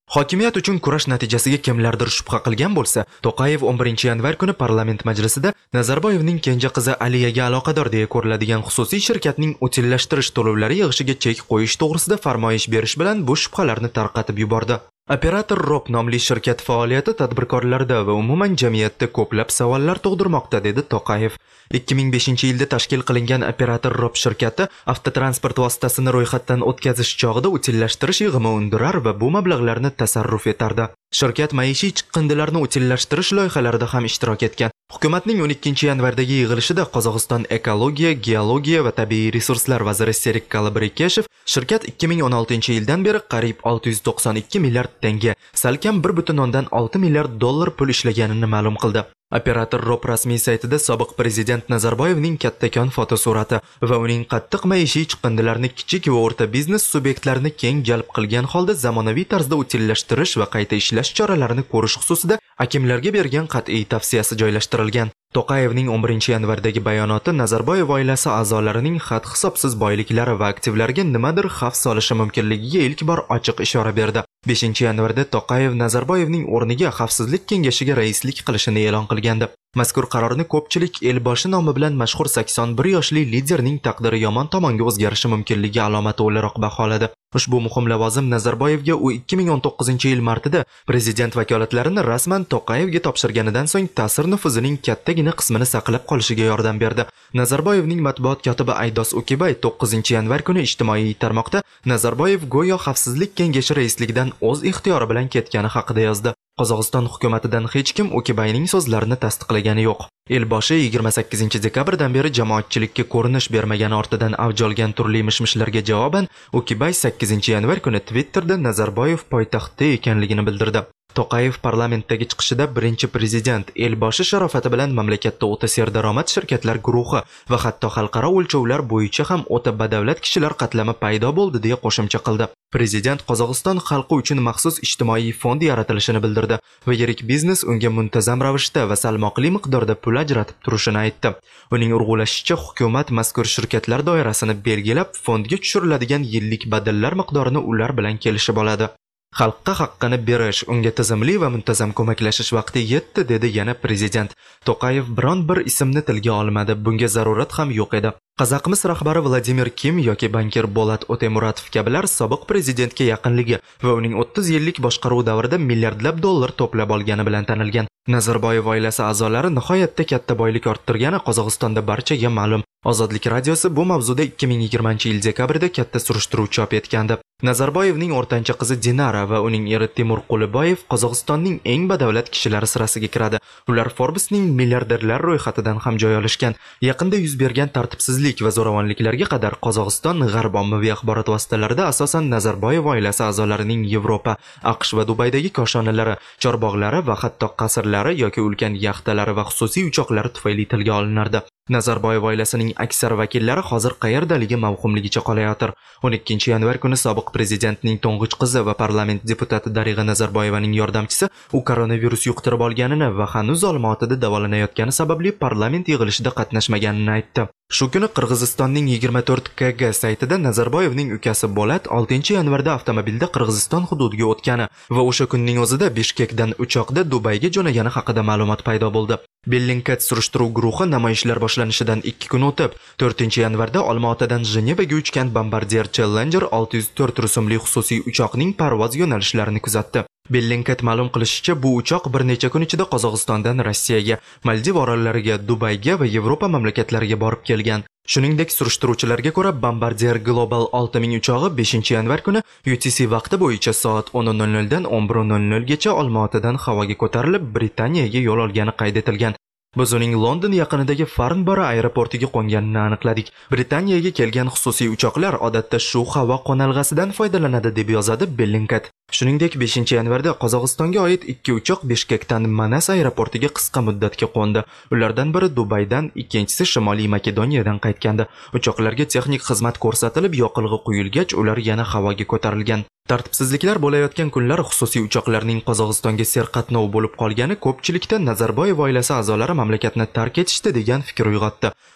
Hokimiyat uchun kurash natijasiga kimlardir shubha qilgan bo'lsa, To'qayev 11-yanvar kuni parlament majlisida Nazarboyevning kenja qizi Aliyaga aloqador deya ko'riladigan xususiy shirkatning utillashtirish to'lovlari yig'ishiga chek qo'yish to'g'risida farmoyish berish bilan bu shubhalarni tarqatib yubordi. Operator Rob nomli shirkat faoliyati tadbirkorlarda va umuman jamiyatda ko'plab savollar tug'dirmoqda, dedi To'qayev. 2005-yilda tashkil qilingan Operator Rob shirkati avtotransport vositasini ro'yxatdan o'tkazish chog'ida utillashtirish yig'imi undirar va bu mablag'larni tasarruf etardi. Shirkat maishiy chiqindilarni utillashtirish loyihalarida ham ishtirok etgan. Hukumatning 12-yanvardagi yig'ilishida Qozog'iston ekologiya, geologiya va tabiiy resurslar vaziri Serik Kalabrikeshev shirkat 2016-yildan beri qariyb 692 milliard tenge, salkam 1,6 milliard dollar pul ishlaganini ma'lum qildi. Operator Rob rasmiy saytida sobiq prezident Nazarboyevning kattakon fotosurati va uning qattiq maishiy chiqindilarni kichik va o'rta biznes subyektlarini keng jalb qilgan holda zamonaviy tarzda utillashtirish va qayta ishlash choralarini ko'rish xususida akimlarga bergan qat'iy tavsiyasi joylashtirilgan. To'qayevning 11-yanvardagi bayonoti Nazarboyev oilasi a'zolarining xat-hisobsiz boyliklari va aktivlariga nimadir xavf solishi mumkinligiga ilk bor ochiq ishora berdi. 5-yanvarda To'qayev Nazarboyevning o'rniga Xavfsizlik kengashiga raislik qilishini e'lon qilgandi. Mazkur qarorni ko'pchilik Elboshi nomi bilan mashhur 81 yoshli liderning taqdiri yomon tomonga o'zgarishi mumkinligi alomati o'laroq baholadi. Ushbu muhim lavozim Nazarboyevga u 2019-yil martida prezident vakolatlarini rasman To'qayevga topshirganidan so'ng ta'sir nufuzining kattagina qismini saqlab qolishiga yordam berdi. Nazarboyevning matbuot kotibi Aydos Ukibay 9-yanvar kuni ijtimoiy tarmoqda Nazarboyev go'yo Xavfsizlik kengashi raisligidan o'z ixtiyori bilan ketgani haqida yozdi. Qozog'iston hukumatidan hech kim Ukibayning so'zlarini tasdiqlagani yo'q. Elboshi 28-dekabrdan beri jamoatchilikka ko'rinish bermagani ortidan avj olgan turli mishmishlarga javoban Ukibay 8-yanvar kuni Twitterda Nazarboyev poytaxtda ekanligini bildirdi. To'qayev parlamentdagi chiqishida birinchi prezident Elboshi sharofati bilan mamlakatda o'ta serdaromad shirkatlar guruhi va hatto xalqaro o'lchovlar bo'yicha ham o'ta badavlat kishilar qatlami paydo bo'ldi deya qo'shimcha qildi. Prezident Qozog'iston xalqi uchun maxsus ijtimoiy fond yaratilishini bildirdi va yirik biznes unga muntazam ravishda va salmoqli miqdorda pul ajratib turishini aytdi. Uning urg'ulashicha, hukumat mazkur shirkatlar doirasini belgilab, fondga tushiriladigan yillik badallar miqdorini ular bilan kelishib oladi. Xalqqa haqqini berish, unga tizimli va muntazam ko'maklashish vaqti yetdi, dedi yana prezident. To'qayev biron bir ismni tilga olmadi, bunga zarurat ham yo'q edi. Qazaqmis rahbari Vladimir Kim yoki bankir Bolat Otemuratov kabilar sobiq prezidentga yaqinligi va uning 30 yillik boshqaruv davrida milliardlab dollar to'plab olgani bilan tanilgan. Nazarboyev oilasi a'zolari nihoyatda katta boylik orttirgani Qozog'istonda barchaga ma'lum. Ozodlik radiosi bu mavzuda 2020-yil dekabrda katta surishtiruv chop etgandi. Nazarboyevning o'rtancha qizi Dinara va uning eri Timur Quliboyev Qozog'istonning eng badavlat kishilari sirasiga kiradi. Ular Forbesning milliarderlar ro'yxatidan ham joy olishgan. Yaqinda yuz bergan tartibsizlik va zo'ravonliklarga qadar Qozog'iston g'arb ommaviy axborot vositalarida asosan Nazarboyev oilasi a'zolarining Yevropa, AQSh va Dubaydagi koshonalari, chorbog'lari va hatto qasrlari yoki ulkan yaxtalari va xususiy uchoqlari tufayli tilga olinardi. Nazarboyev oilasining aksar vakillari hozir qayerdaligi mavhumligicha qolayotir. 12-yanvar kuni sobiq prezidentning to'ng'ich qizi va parlament deputati Darig'a Nazarboyevaning yordamchisi u koronavirus yuqtirib olganini va hanuz Olmaotada davolanayotgani sababli parlament yig'ilishida qatnashmaganini aytdi. Shu kuni Qirg'izistonning 24KG saytida Nazarboyevning ukasi Bolat 6-yanvarda avtomobilda Qirg'iziston hududiga o'tgani va o'sha kunning o'zida Bishkekdan uchoqda Dubayga jo'nagani haqida ma'lumot paydo bo'ldi. Bellingcat surishtiruv guruhi namoyishlar boshlanishidan 2 kun o'tib, 4-yanvarda Olmaotadan Jenevaga uchgan Bombardier Challenger 604 rusumli xususiy uchoqning parvoz yo'nalishlarini kuzatdi. Bellingcat ma'lum qilishicha, bu uchoq bir necha kun ichida Qozog'istondan Rossiyaga, Maldiv orollariga, Dubayga va Yevropa mamlakatlariga borib kelgan. Shuningdek, surishtiruvchilarga ko'ra, Bombardier Global 6000 uchog'i 5-yanvar kuni UTC vaqti bo'yicha soat 10:00 dan 11:00 gacha Olmaotadan havoga ko'tarilib, Britaniyaga yo'l olgani qayd etilgan. Biz uning London yaqinidagi Farnborough aeroportiga qo'nganini aniqladik. Britaniyaga kelgan xususiy uchoqlar odatda shu havo qo'nalg'asidan foydalanadi, deb yozadi Bellingcat. Shuningdek, 5-yanvarda Qozog'istonga oid 2 uchoq Bishkekdan Manas aeroportiga qisqa muddatga qo'ndi. Ulardan biri Dubaydan, ikkinchisi Shimoliy Makedoniyadan qaytgandi. Uchoqlarga texnik xizmat ko'rsatilib, yoqilg'i quyilgach, ular yana havoga ko'tarilgan. Tartibsizliklar bo'layotgan kunlar xususiy uchoqlarning Qozog'istonga serqatnov bo'lib qolgani ko'pchilikda Nazarboyev oilasi a'zolari mamlakatni tark etishdi degan fikr uyg'otdi.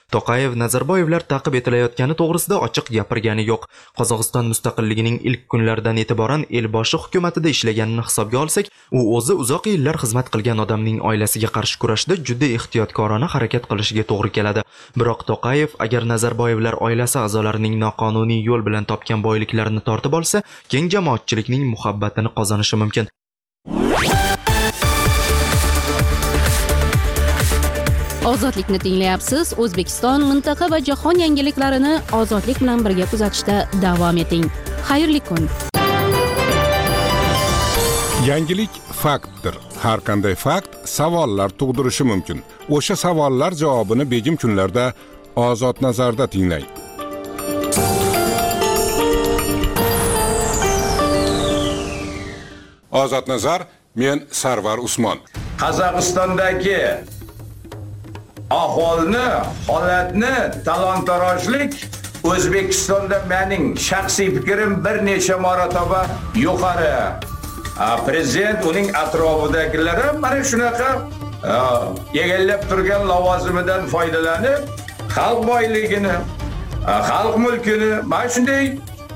To'qayev Nazarboyevlar ta'qib etilayotgani to'g'risida ochiq gapirgani yo'q. Qozog'iston mustaqilligining ilk kunlaridan e'tiboran elboshi hukumatida ishlaganini hisobga olsak, u o'zi uzoq yillar xizmat qilgan odamning oilasiga qarshi kurashda juda ehtiyotkorona harakat qilishiga to'g'ri keladi. Biroq To'qayev agar Nazarboyevlar oilasi a'zolarining noqonuniy yo'l bilan topgan boyliklarini tortib olsa, keng jamoatchilikning muhabbatini qozonishi mumkin. Ozodlikni tinglayapsiz. O'zbekiston, mintaqa va jahon yangiliklarini ozodlik bilan birga kuzatishda davom eting. Xayrli kun. Yangilik faktdir. Har qanday fakt savollar tug'dirishi mumkin. O'sha savollar javobini begim kunlarda Ozod nazarda tinglang. Ozod nazar, men Sarvar Usmon. Qozog'istondagi ahvolni, holatni, talon-tarojlik O'zbekistonda mening shaxsiy fikrim bir necha marotaba yuqori. Prezident uning atrofidagilari mana shunaqa egallab turgan lavozimidan foydalanib, xalq boyligini, xalq mulkini mana shunday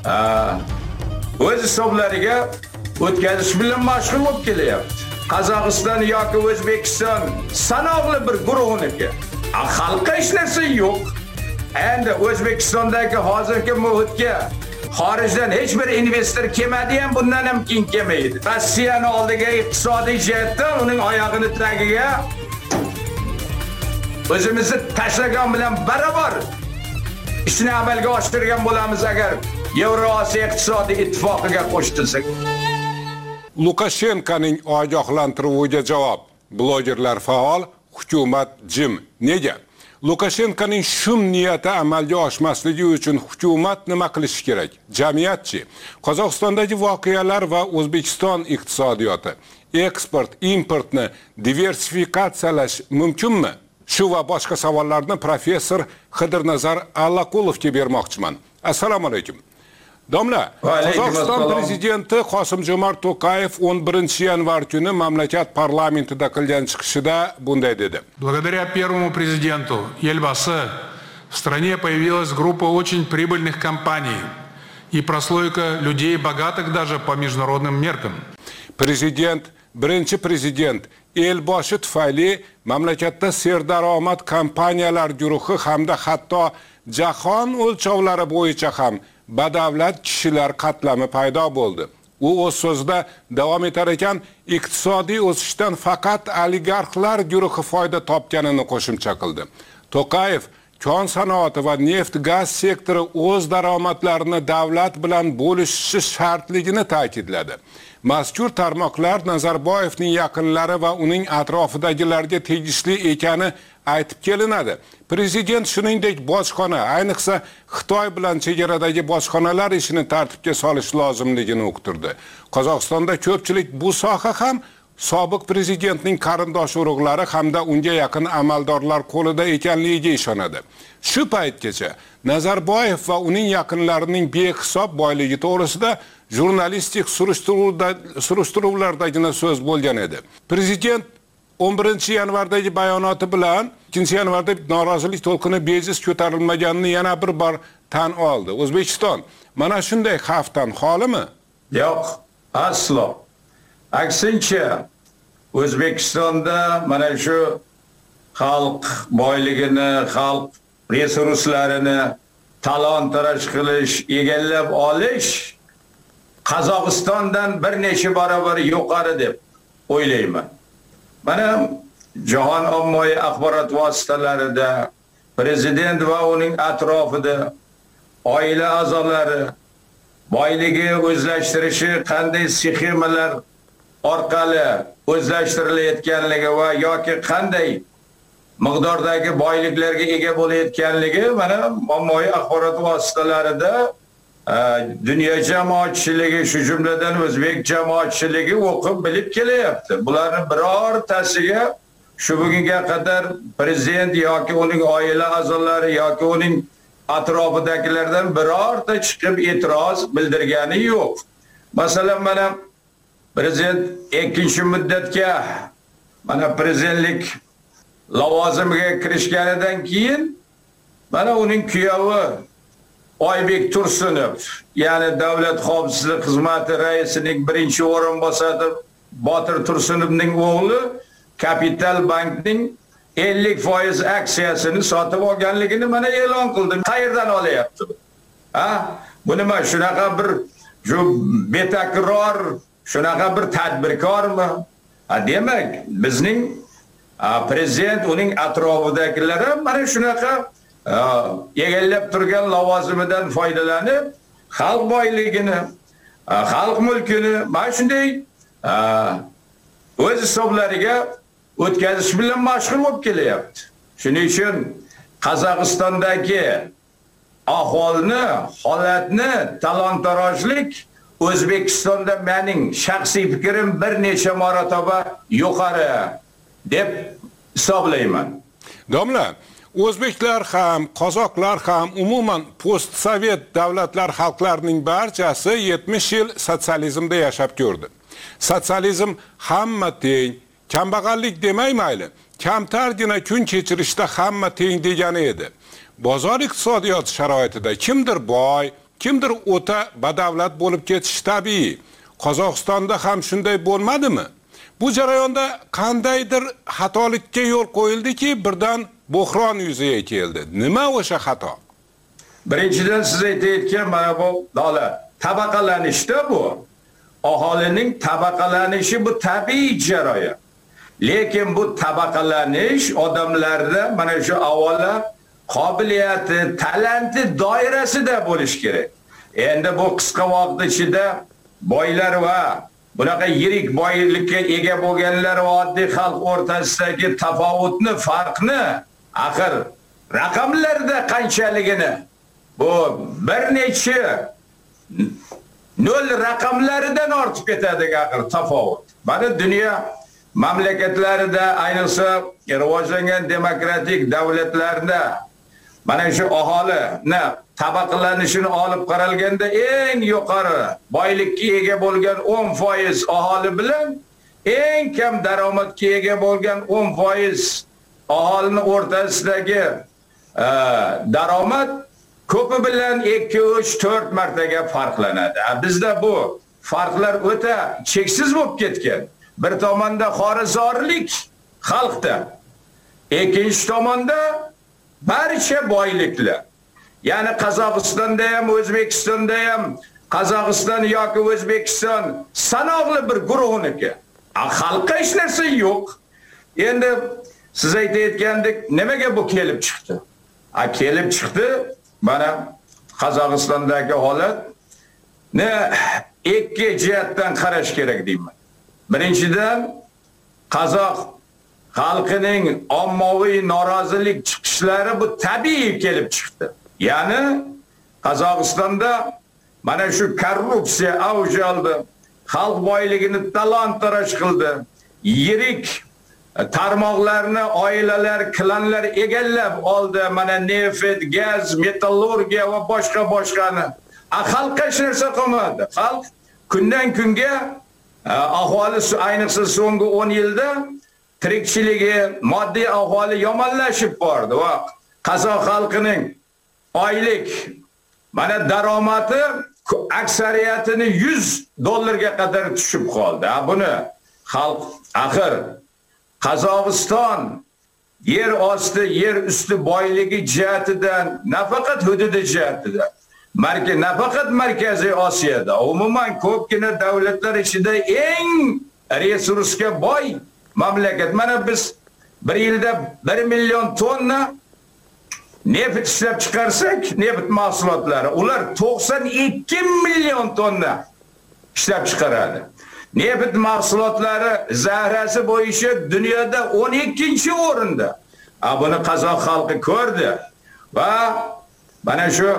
o'z hisoblariga o'tkazish bilan mashg'ul bo'lib kelyapti. Qozog'iston yoki O'zbekiston sanoqli bir guruhniki. Xalqqa hech narsa yo'q. Endi O'zbekistondagi hozirgi muhitga xorijdan hech bir investor kelmadi ham, bundan ham keyin kelmaydi. Rossiyani oldiga iqtisodiy jihatdan uning oyog'ini tagiga o'zimizni tashlagan bilan barobar ishni amalga oshirgan bo'lamiz agar Yevrosiyo iqtisodiy ittifoqiga qo'shilsak. Lukashenkoning ogohlantiruviga javob. Blogerlar faol, hukumat jim. Nega? Lukashenkoning shum niyati amalga oshmasligi uchun hukumat nima qilishi kerak? Jamiyatchi. Qozog'istondagi voqealar va O'zbekiston iqtisodiyoti, eksport, importni diversifikatsiyalash mumkinmi? Shu va boshqa savollarni professor Xidirnazar Allaqulovga bermoqchiman. Assalomu alaykum. Domla, Qozog'iston prezidenti Qosim-Jomart To'qayev 11 yanvar kuni mamlakat parlamentida qilgan chiqishida bunday dedi. Благодаря первому президенту Елбасы в стране появилась группа очень прибыльных компаний и прослойка людей богатых даже по международным меркам. Birinchi prezident Elboshi tufayli mamlakatda serdaromad kompaniyalar guruhi hamda hatto jahon o'lchovlari bo'yicha ham badavlat kishilar qatlami paydo bo'ldi. U o'z so'zida davom etar ekan, iqtisodiy o'sishdan faqat oligarxlar guruhi foyda topganini qo'shimcha qildi. To'qayev kon sanoati va neft-gaz sektori o'z daromadlarini davlat bilan bo'lishishi shartligini ta'kidladi. Mazkur tarmoqlar Nazarboyevning yaqinlari va uning atrofidagilarga tegishli ekani aytib kelinadi. Prezident shuningdek bojxona, ayniqsa Xitoy bilan chegaradagi bojxonalar ishini tartibga solish lozimligini uqtirdi. Qozog'istonda ko'pchilik bu soha ham sobiq prezidentning qarindosh urug'lari hamda unga yaqin amaldorlar qo'lida ekanligiga ishonadi. Shu paytgacha Nazarboyev va uning yaqinlarining behisob boyligi to'g'risida jurnalistik surishtiruvlardagina so'z bo'lgan edi. Prezident 11 yanvardagi bayonoti bilan 2 yanvarda norozilik to'lqini bejiz ko'tarilmaganini yana bir bor tan oldi. O'zbekiston mana shunday xavfdan xolimi? Yo'q, aslo. Aksincha, O'zbekistonda mana shu xalq boyligini, xalq resurslarini talon-taroj qilish, egallab olish Qozog'istondan bir necha barobar yuqori deb o'ylayman. Mana jahon ommaviy axborot vositalarida prezident va uning atrofida oila a'zolari boyligi o'zlashtirishi qanday sxemalar orqali o'zlashtirilayotganligi va yoki qanday miqdordagi boyliklarga ega bo'layotganligi mana ommaviy axborot vositalarida dunyo jamoatchiligi, shu jumladan o'zbek jamoatchiligi o'qib bilib kelyapti. Bularning birortasiga shu bugunga qadar prezident yoki uning oila a'zolari yoki uning atrofidagilardan birorta chiqib e'tiroz bildirgani yo'q. Masalan, mana prezident ikkinchi muddatga mana prezidentlik lavozimiga kirishganidan keyin Mana uning kuyovi Oybek Tursunov, ya'ni Davlat xavfsizlik xizmati raisining birinchi o'rinbosari Botir Tursunovning o'g'li Kapital bankning 50% aksiyasini sotib olganligini mana e'lon qildi. Qayerdan olyapti? Bu nima shunaqa bir betakror, shunaqa bir tadbirkormi? Demak, bizning prezident uning atrofidagilari mana shunaqa egallab turgan lavozimidan foydalanib, xalq boyligini, xalq mulkini mana shunday o'z hisoblariga o'tkazish bilan mashg'ul bo'lib kelyapti. Shuning uchun Qozog'istondagi ahvolni, holatni talon-tarojlik O'zbekistonda mening shaxsiy fikrim bir necha marotaba yuqori deb hisoblayman. Domla, o'zbeklar ham, qozoqlar ham, umuman post-sovet davlatlar xalqlarining barchasi 70 yil sotsializmda yashab ko'rdi. Sotsializm hamma teng, kambag'allik demay mayli, kamtargina kun kechirishda hamma teng degani edi. Bozor iqtisodiyoti sharoitida kimdir boy, kimdir o'ta badavlat bo'lib ketishi tabiiy. Qozog'istonda ham shunday bo'lmadimi? Bu jarayonda qandaydir xatolikka yo'l qo'yildiki, birdan buhron yuzaga keldi. Nima o'sha xato? Birinchidan siz aytayotgan mana bu tabaqalanishda bu aholining tabaqalanishi bu tabiiy jarayon. Lekin bu tabaqalanish odamlarda mana shu avvalo qobiliyati, talanti doirasida bo'lish kerak. Endi bu qisqa vaqt ichida boylar va bunaqa yirik boylikka ega bo'lganlar va oddiy xalq o'rtasidagi tafovutni, farqni axir raqamlarda qanchaligini bu bir necha nol raqamlaridan ortib ketadi axir tafovut. Mana dunyo mamlakatlarida, ayniqsa rivojlangan demokratik davlatlarda mana shu aholini tabaqalanishini olib qaralganda eng yuqori boylikka ega bo'lgan 10% aholi bilan eng kam daromadga ega bo'lgan 10% aholini o'rtasidagi daromad ko'pi bilan 2, 3, 4 martaga farqlanadi. Bizda bu farqlar o'ta cheksiz bo'lib ketgan. Bir tomonda xorizorlik xalqda, ikkinchi tomonda barcha boyliklar. Ya'ni Qozog'istonda ham, O'zbekistonda ham, Qozog'iston yoki O'zbekiston sanoqli bir guruhniki. Xalqqa hech narsa yo'q. Endi siz aytayotgandek, nimaga bu kelib chiqdi? Kelib chiqdi, mana Qozog'istondagi holatni ikki jihatdan qarash kerak deyman. Birinchidan, Qozoq xalqining ommaviy norozilik chiqishlari bu tabiiy kelib chiqdi. Ya'ni Qozog'istonda mana shu korrupsiya avj oldi, xalq boyligini talon-taroj qildi, yirik tarmoqlarni oilalar, klanlar egallab oldi, mana neft, gaz, metallurgiya va boshqani. Xalqqa hech narsa qolmadi. Xalq kundan kunga aholi ayniqsa so'nggi 10 yilda tirikchiligi, moddiy ahvoli yomonlashib bordi va Qozoq xalqining oylik mana daromadi aksariyatini $100 qadar tushib qoldi. Buni xalq axir Qozog'iston yer osti, yer usti boyligi jihatidan, nafaqat hududi jihatidan, nafaqat Markaziy Osiyoda, umuman ko'pgina davlatlar ichida eng resursga boy mamlakat. Mana biz bir yilda 1 million tonna neft ishlab chiqarsak, neft mahsulotlari, ular 92 million tonna ishlab chiqaradi. Neft mahsulotlari zahrasi bo'yicha dunyoda 12-o'rinda. Buni Qozoq xalqi ko'rdi va mana shu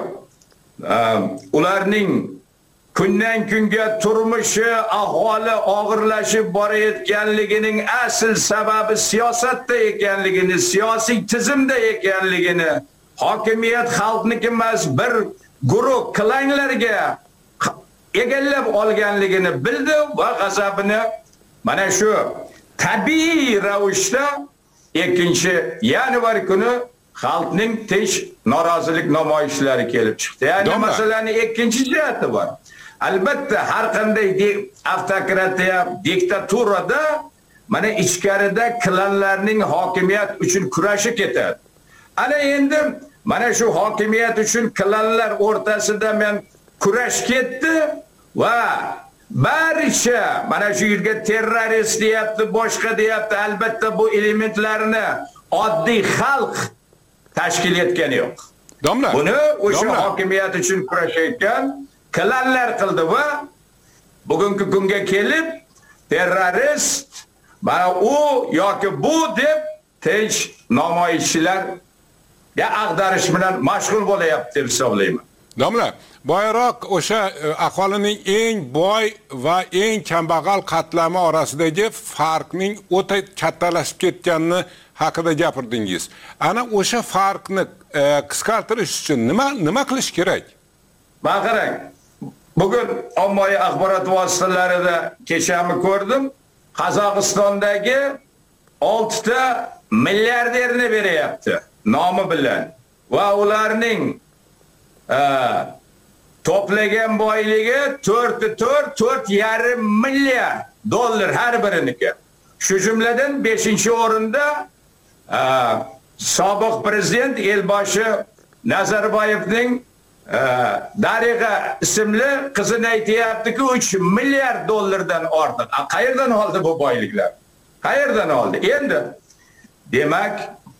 ularning kundan kunga turmushi, ahvoli og'irlashib borayotganligining asl sababi siyosatda ekanligini, siyosiy tizimda ekanligini, hokimiyat xalqniki emas, bir guruh klanlarga egallab olganligini bildi va g'azabini mana shu tabiiy ravishda 2 yanvar kuni xalqning tinch norozilik namoyishlari kelib chiqdi. Ya'ni masalaning ikkinchi jihati bor. Albatta har qanday avtokratiya, diktaturada mana ichkarida klanlarning hokimiyat uchun kurashi ketadi. Ana endi mana shu hokimiyat uchun klanlar o'rtasida men kurash ketdi va barcha mana shu yerga terrorist deyapti, boshqa deyapti. Albatta bu elementlarni oddiy xalq tashkil etgani yo'q. Domla. Buni o'sha hokimiyat uchun kurashayotgan klanlar qildi va bugungi kunga kelib terrorist mana u yoki bu deb tinch namoyishchilar ag'darish bilan mashg'ul bo'layapti deb hisoblayman. Domla, boyroq o'sha aholining eng boy va eng kambag'al qatlami orasidagi farqning o'ta kattalashib ketganini haqida gapirdingiz. Ana o'sha farqni qisqartirish uchun nima qilish kerak? Qarang, bugun ommaviy axborot vositalarida kechami ko'rdim, Qozog'istondagi 6 ta milliarderni beryapti nomi bilan va ularning to'plagan boyligi 4,5 milliard dollar har biriniki. Shu jumladan 5-o'rinda sobiq prezident Elboshi Nazarboyevning Dariga ismli qizini aytayapti-ki 3 milliard dollardan ortiq. Qayerdan oldi bu boyliklar? Qayerdan oldi? Endi demak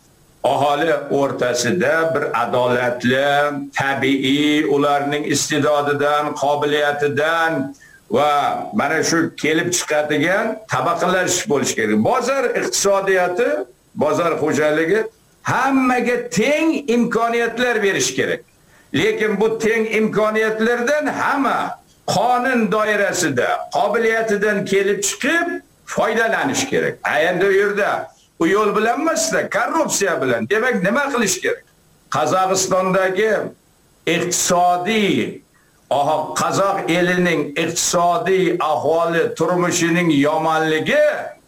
aholi o'rtasida bir adolatli, tabiiy ularning istidodidan, qobiliyatidan va mana shu kelib chiqadigan tabaqalashish bo'lish kerak. Bozor iqtisodiyoti, bozor xo'jaligi hammaga teng imkoniyatlar berish kerak. Lekin bu teng imkoniyatlardan hamma qonun doirasida, qobiliyatidan kelib chiqib foydalanish kerak. Endi u yerda u yo'l bilan emasda, korrupsiya bilan. Demak, nima qilish kerak? Qozog'istondagi iqtisodiy qozoq elining iqtisodiy ahvoli turmushining yomonligi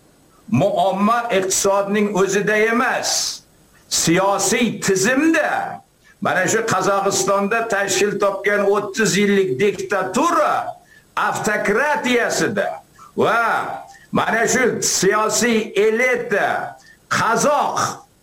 muammo iqtisodning o'zida emas, siyosiy tizimda. Mana shu Qozog'istonda tashkil topgan 30 yillik diktatura avtokratiyasida va mana shu siyosiy elita qozoq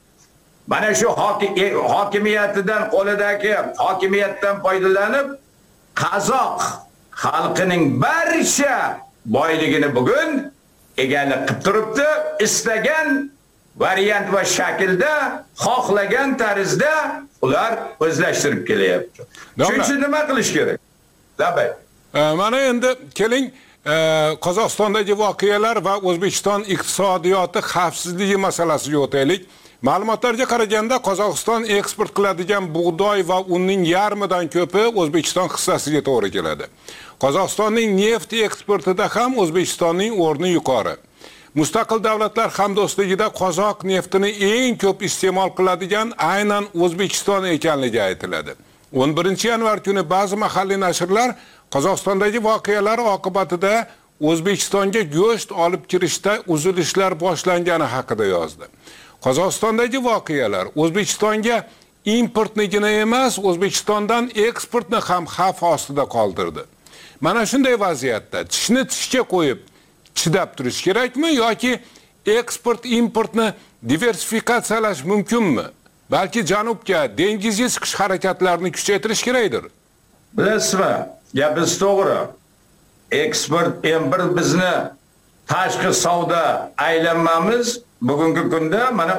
mana shu hokimiyatidan qo'lidagi hokimiyatdan foydalanib qozoq xalqining barcha boyligini bugun egalik qilib turibdi. Istagan variant va shaklda, xohlagan tarzda ular o'zlashtirib kelyapti. Shuning uchun nima qilish kerak? Labay. Mana endi keling Qozog'istondagi voqealar va O'zbekiston iqtisodiyoti xavfsizligi masalasiga o'taylik. Ma'lumotlarga qaraganda Qozog'iston eksport qiladigan bug'doy va unning yarmidan ko'pi O'zbekiston hissasiga to'g'ri keladi. Qozog'istonning neft eksportida ham O'zbekistonning o'rni yuqori. Mustaqil davlatlar hamdo'stligida qozoq neftini eng ko'p iste'mol qiladigan aynan O'zbekiston ekanligi aytiladi. 11-yanvar kuni ba'zi mahalliy nashrlar Qozog'istondagi voqealar oqibatida O'zbekistonga go'sht olib kirishda uzilishlar boshlangani haqida yozdi. Qozog'istondagi voqealar O'zbekistonga importnigina emas, O'zbekistondan eksportni ham xavf ostida qoldirdi. Mana shunday vaziyatda tishni tishga qo'yib chidab turish kerakmi yoki eksport importni diversifikatsiyalash mumkinmi? Balki janubga, dengizga chiqish harakatlarini kuchaytirish kerakdir. Bilasizmi? Gapingiz to'g'ri. Eksport import bizni tashqi savdo aylanmamiz bugungi kunda mana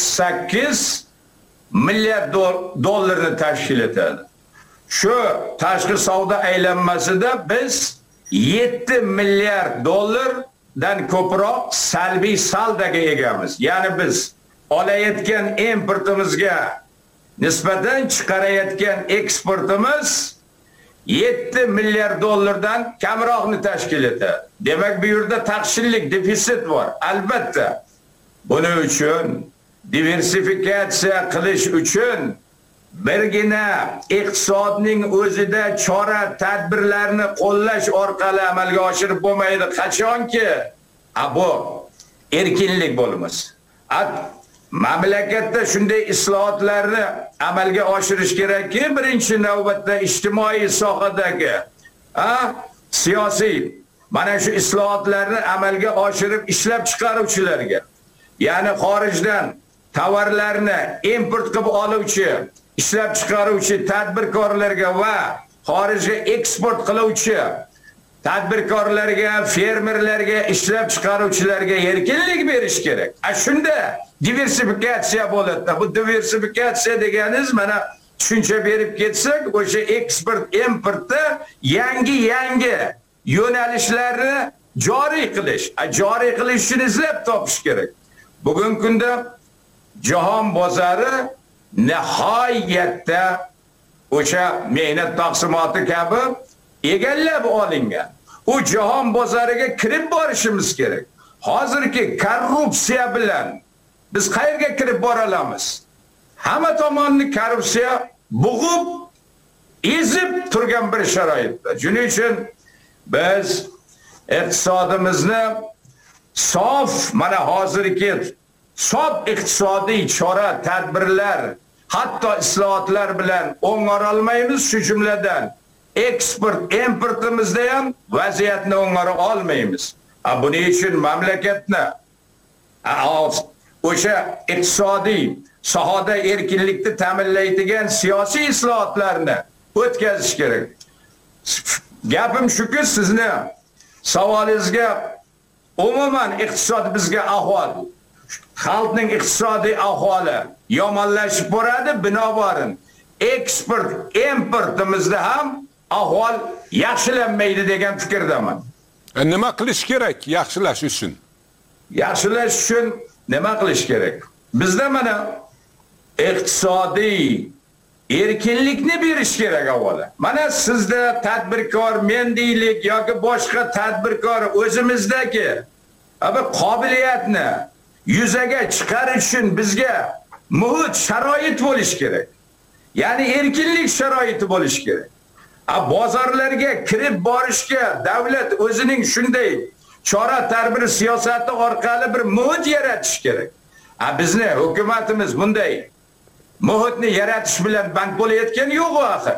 38 milliard dollarni tashkil etadi. Shu tashqi savdo aylanmasida biz 7 milliard dollardan ko'proq salbiy saldoga egamiz. Ya'ni biz olayotgan importimizga nisbatan chiqarayotgan eksportimiz 7 milliard dollardan kamroqni tashkil etadi. Demak, bu yerda taqchillik, defitsit bor. Albatta, buning uchun diversifikatsiya qilish uchun birgina iqtisodning o'zida chora tadbirlarni qo'llash orqali amalga oshirib bo'lmaydi. Qachonki bu erkinlik bo'lmas. mamlakatda shunday islohotlarni amalga oshirish kerakki, birinchi navbatda ijtimoiy sohadagi siyosiy mana shu islohotlarni amalga oshirib ishlab chiqaruvchilarga, ya'ni xorijdan tovarlarni import qilib oluvchi, ishlab chiqaruvchi tadbirkorlarga va xorijga eksport qiluvchi tadbirkorlarga, fermerlarga, ishlab chiqaruvchilarga erkinlik berish kerak. Shunda diversifikatsiya bo'ladi. Bu diversifikatsiya deganiz mana tushuncha berib ketsak, o'sha eksport importda yangi yo'nalishlarni joriy qilish uchun izlab topish kerak. Bugungi kunda jahon bozori nihoyatda o'sha mehnat taqsimoti kabi egallab olingan. U jahon bozoriga kirib borishimiz kerak. Hozirgi korrupsiya bilan biz qayerga kirib bora olamiz? Hamma tomonni korrupsiya bo'g'ib, ezib turgan bir sharoitda. Shuning uchun biz iqtisodimizni sof, mana hozirgi sof iqtisodiy chora tadbirlar, hatto islohotlar bilan o'ng'ara olmaymiz. Shu jumladan eksport, importimizda ham vaziyatni o'ng'ara olmaymiz. Buning uchun mamlakatni o'sha iqtisodiy sohada erkinlikni ta'minlaydigan siyosiy islohotlarni o'tkazish kerak. Gapim shuki, sizni savolingizga umuman iqtisod bizga ahvol, xalqning iqtisodiy ahvoli yomonlashib boradi, binobarin eksport, importimizda ham ahvol yaxshilanmaydi degan fikrdaman. Nima qilish kerak yaxshilash uchun? Yaxshilash uchun nima qilish kerak? Bizda mana iqtisodiy erkinlikni berish kerak avvalo. Mana sizda tadbirkor, mendiylik yoki boshqa tadbirkor o'zimizdagi qobiliyatni yuzaga chiqarish uchun bizga muhit, sharoit bo'lish kerak. Ya'ni erkinlik sharoiti bo'lish kerak. Bozorlarga kirib borishga davlat o'zining shunday chora tadbir siyosati orqali bir muhit yaratish kerak. Bizni hukumatimiz bunday muhitni yaratish bilan band bo'layotgani yo'q axir.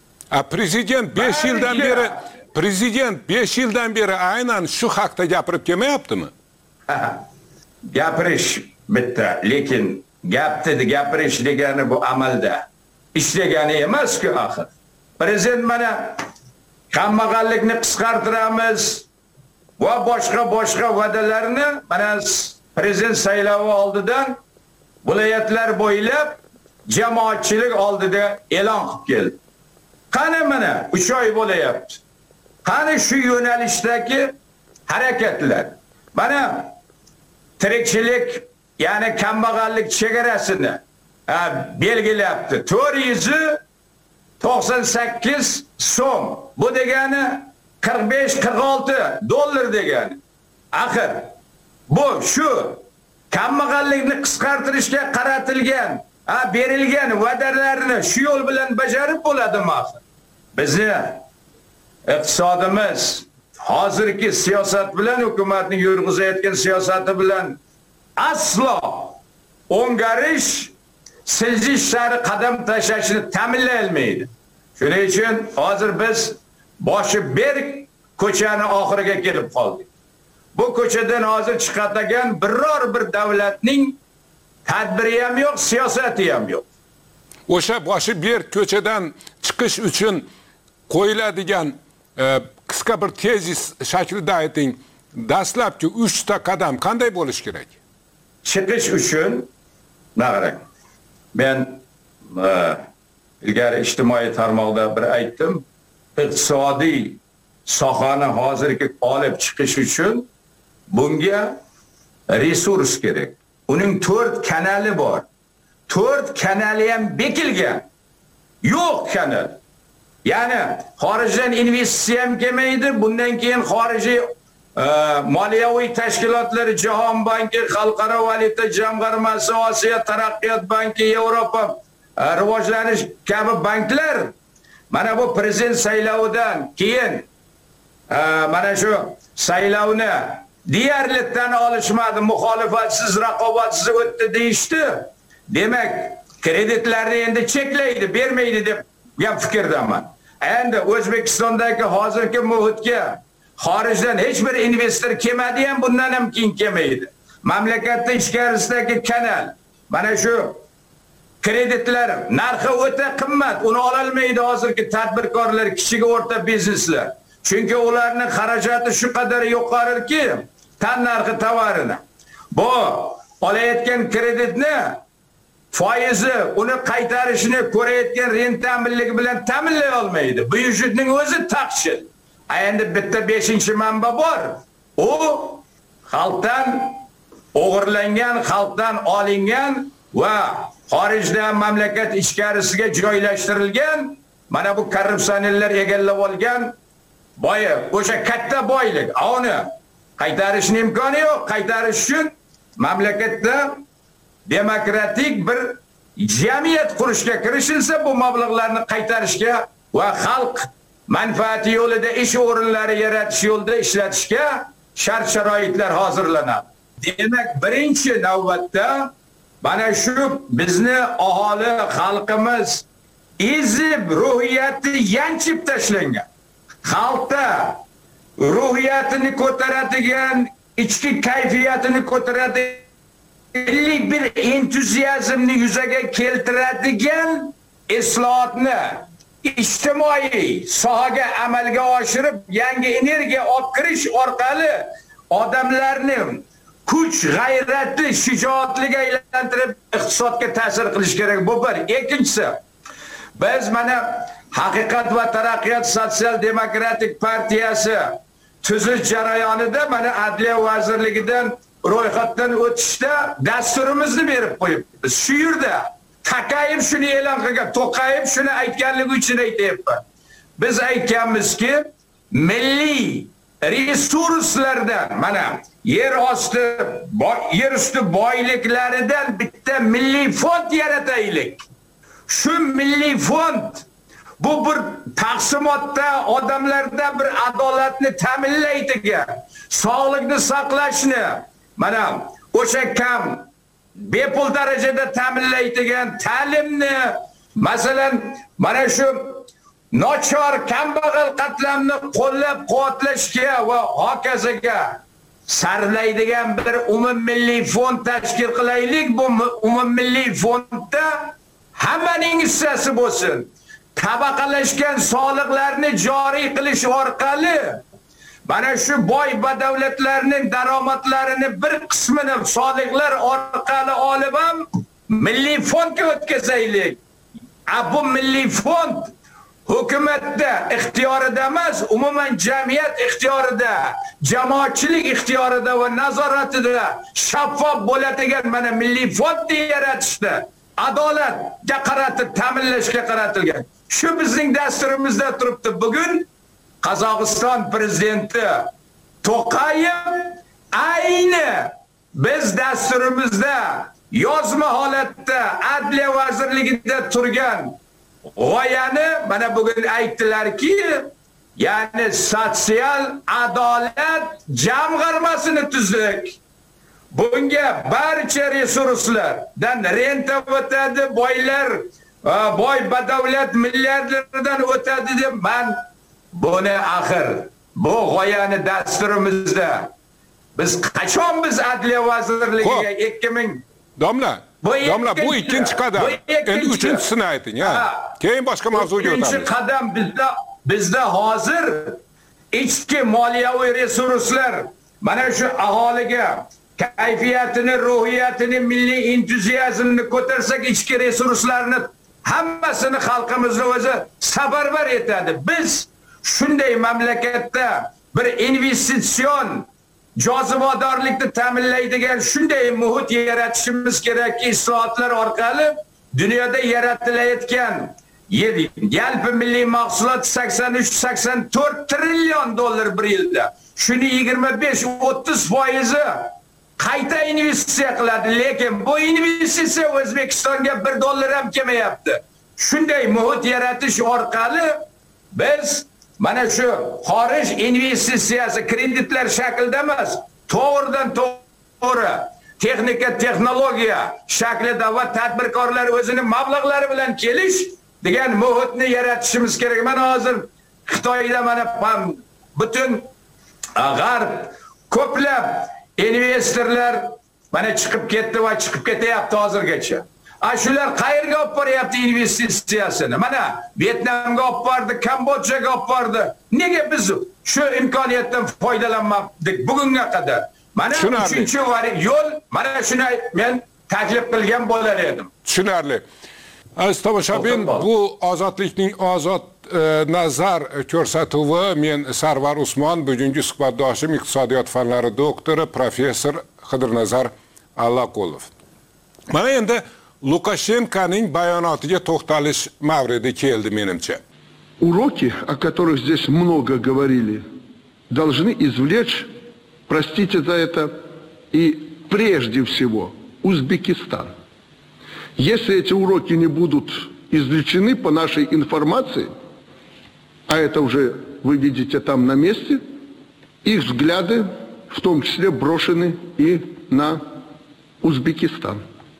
Prezident 5 yildan beri aynan shu haqda gapirib kelmayaptimi? Gapirish bitta, lekin gapirish degani bu amalda ishlagani emas-ku axir. Prezident mana kambag'allikni qisqartiramiz va boshqa va'dalarni mana prezident saylovi oldidan viloyatlar bo'ylab jamoatchilik oldida e'lon qilib keldi. Qani mana 3 oy bo'layapti. Qani shu yo'nalishdagi harakatlar? Mana tirikchilik, ya'ni kambag'allik chegarasini belgilabdi. 498 so'm. Bu degani 45-46 dollar degani. Axir bu shu kambag'allikni qisqartirishga qaratilgan, berilgan va'dalarni shu yo'l bilan bajarib bo'ladimi axir? Bizni iqtisodimiz hozirgi siyosat bilan, hukumatning yurg'izayotgan siyosati bilan aslo o'ngarish, siljish sari qadam tashlashni ta'minlay olmaydi. Shuning uchun hozir biz boshi berk ko'chani oxiriga kelib qoldik. Bu ko'chadan hozir chiqadigan biror bir davlatning tadbiri ham yo'q, siyosati ham yo'q. O'sha boshi berk ko'chadan chiqish uchun qo'yiladigan qisqa bir tezis shaklida ayting. Dastlabki 3 ta qadam qanday bo'lish kerak? Chiqish uchun qarang. Men ilgari ijtimoiy tarmoqda bir aytdim. Iqtisodiy sohani hozirgi olib chiqish uchun bunga resurs kerak. Uning 4 kanali bor. 4 kanali ham bekilgan. Yo'q kanal. Ya'ni xorijdan investitsiya ham kelmaydi. Bundan keyin xorijiy moliyaviy tashkilotlar, Jahon banki, Xalqaro valyuta jamg'armasi, Osiyo taraqqiyot banki, Yevropa rivojlanish kabi banklar mana bu prezident saylovidan keyin mana shu saylovni deyarli tan olishmadi, muxolifatsiz, raqobatsiz o'tdi deyishdi. Demak, kreditlarni endi cheklaydi, bermaydi deb gap fikrdaman. Endi O'zbekistondagi hozirgi muhitga xorijdan hech bir investor kelmadi ham, bundan ham keyin kelmaydi. Mamlakatda ichkarisidagi kanal, mana shu kreditlar narxi o'ta qimmat, uni ola olmaydi hozirgi tadbirkorlar, kichik o'rta bizneslar. Chunki ularning xarajati shu qadar yuqoriki, tan narxi tovarini. Bu olayotgan kreditni foizi, uni qaytarishni ko'rayotgan rentabelligi bilan ta'minlay olmaydi. Bu yurtning o'zi taqchil. Endi bitta 5-manba bor. U xalqdan o'g'irlangan, xalqdan olingan va xorijdan mamlakat ichkarisiga joylashtirilgan, mana bu korrupsionerlar egallab olgan boyi, o'sha katta boylik. Uni qaytarishning imkoni yo'q. Qaytarish uchun mamlakatda demokratik bir jamiyat qurishga kirishilsa, bu mablag'larni qaytarishga va xalq manfaati yo'lida ish o'rinlari yaratish yo'lida ishlatishga shart-sharoitlar hozirlanadi. Demak, birinchi navbatda mana shu bizni aholi, xalqimiz ezib, ruhiyati yanchib tashlangan. Xalqda ruhiyatini ko'taradigan, ichki kayfiyatini ko'taradigan bir entuziazmni yuzaga keltiradigan islohotni ijtimoiy sohaga amalga oshirib, yangi energiya olib kirish orqali odamlarni kuch, g'ayrati, shijoatliga aylantirib iqtisodga ta'sir qilish kerak. Bu bir. Ikkinchisi, biz mana Haqiqat va taraqqiyot sotsial demokratik partiyasi tuzish jarayonida mana Adliya vazirligidan ro'yxatdan o'tishda dasturimizni berib qo'yibmiz. Shu yerda Takayev shuni e'lon qilgan, To'qayev shuni aytganligi uchun aytayapman. Biz aytganmizki, milliy resurslardan, mana yer usti boyliklaridan bitta milliy fond yarataylik. Shu milliy fond bu bir taqsimotda odamlarda bir adolatni ta'minlaydigan, sog'liqni saqlashni, mana o'sha kam bepul darajada ta'minlaydigan ta'limni, masalan, mana shu nochor, kambag'al qatlamni qo'llab-quvvatlashga va hokazoga sarflaydigan bir umummilliy fond tashkil qilaylik. Bu umummilliy fondda hammaning hissasi bo'lsin. Tabaqalashgan soliqlarni joriy qilish orqali mana shu boy badavlatlarning daromadlarini bir qismini soliqlar orqali olib ham milliy fondga o'tkazaylik. Bu milliy fond hukumatda ixtiyorida emas, umuman jamiyat ixtiyorida, jamoatchilik ixtiyorida va nazoratida shaffof bo'ladigan mana milliy fondni yaratishda adolatga qaratib, ta'minlashga qaratilgan. Shu bizning dasturimizda turibdi. Bugun Qozog'iston prezidenti To'qayev ayni biz dasturimizda yozma holatda Adliya vazirligida turgan g'oyani mana bugun aytdilarki, ya'ni sotsial adolat jamg'armasini tuzdik. Bunga barcha resurslardan renta o'tadi, boylar, boy badavlat milliardlardan o'tadi deb men buni axir bu g'oyani dasturimizda biz qachon biz Adliya vazirligiga 2000 Domla, bu ikkinchi qadam. Endi uchinchisini ayting, ha. Keyin boshqa mavzuga o'tamiz. Ikkinchi qadam bizda hozir ichki moliyaviy resurslar, mana shu aholiga kayfiyatini, ruhiyatini, milliy entuziazmni ko'tarsak, ichki resurslarni hammasini xalqimizni o'zi safarbar etadi. Biz shunday mamlakatda bir investitsion jozibadorlikni ta'minlaydigan shunday muhit yaratishimiz kerakki, islohotlar orqali dunyoda yaratilayotgan yalpi milliy mahsulot 83-84 trillion dollar bir yilda. Shuni 25-30% qayta investitsiya qiladi, lekin bu investitsiya O'zbekistonga $1 ham kelmayapti. Shunday muhit yaratish orqali biz mana shu xorij investitsiyasi kreditlar shaklida emas, to'g'ridan to'g'ri texnika texnologiya shaklida va tadbirkorlar o'zining mablag'lari bilan kelish degan muhitni yaratishimiz kerak. Mana hozir Xitoyda mana butun g'arb ko'plab investorlar mana chiqib ketdi va chiqib ketyapti hozirgacha. Shular qayerga olib boryapti investitsiyasini? Mana Vyetnamga olib bordi, Kambodjaga olib bordi. Nega biz shu imkoniyatdan foydalanmadik bugunga qadar? Mana uchinchi yo'l, mana shuni men taklif qilgan bo'lar edim. Tushunarli. Aziz tomoshabin, bu ozodlikning ozod nazar ko'rsatuvi. Men Sarvar Usmon, bugungi suhbatdoshim iqtisodiyot fanlari doktori professor Xidirnazar Allaqulov. Mana endi Lukashenkoning bayonotiga to'xtalish mavridi keldi menimcha. Уроки, о которых здесь много говорили, должны извлечь, простите за это, и прежде всего Узбекистан. Если эти уроки не будут извлечены по нашей информации, а это уже вы видите там на месте, их взгляды в том числе брошены и на Узбекистан.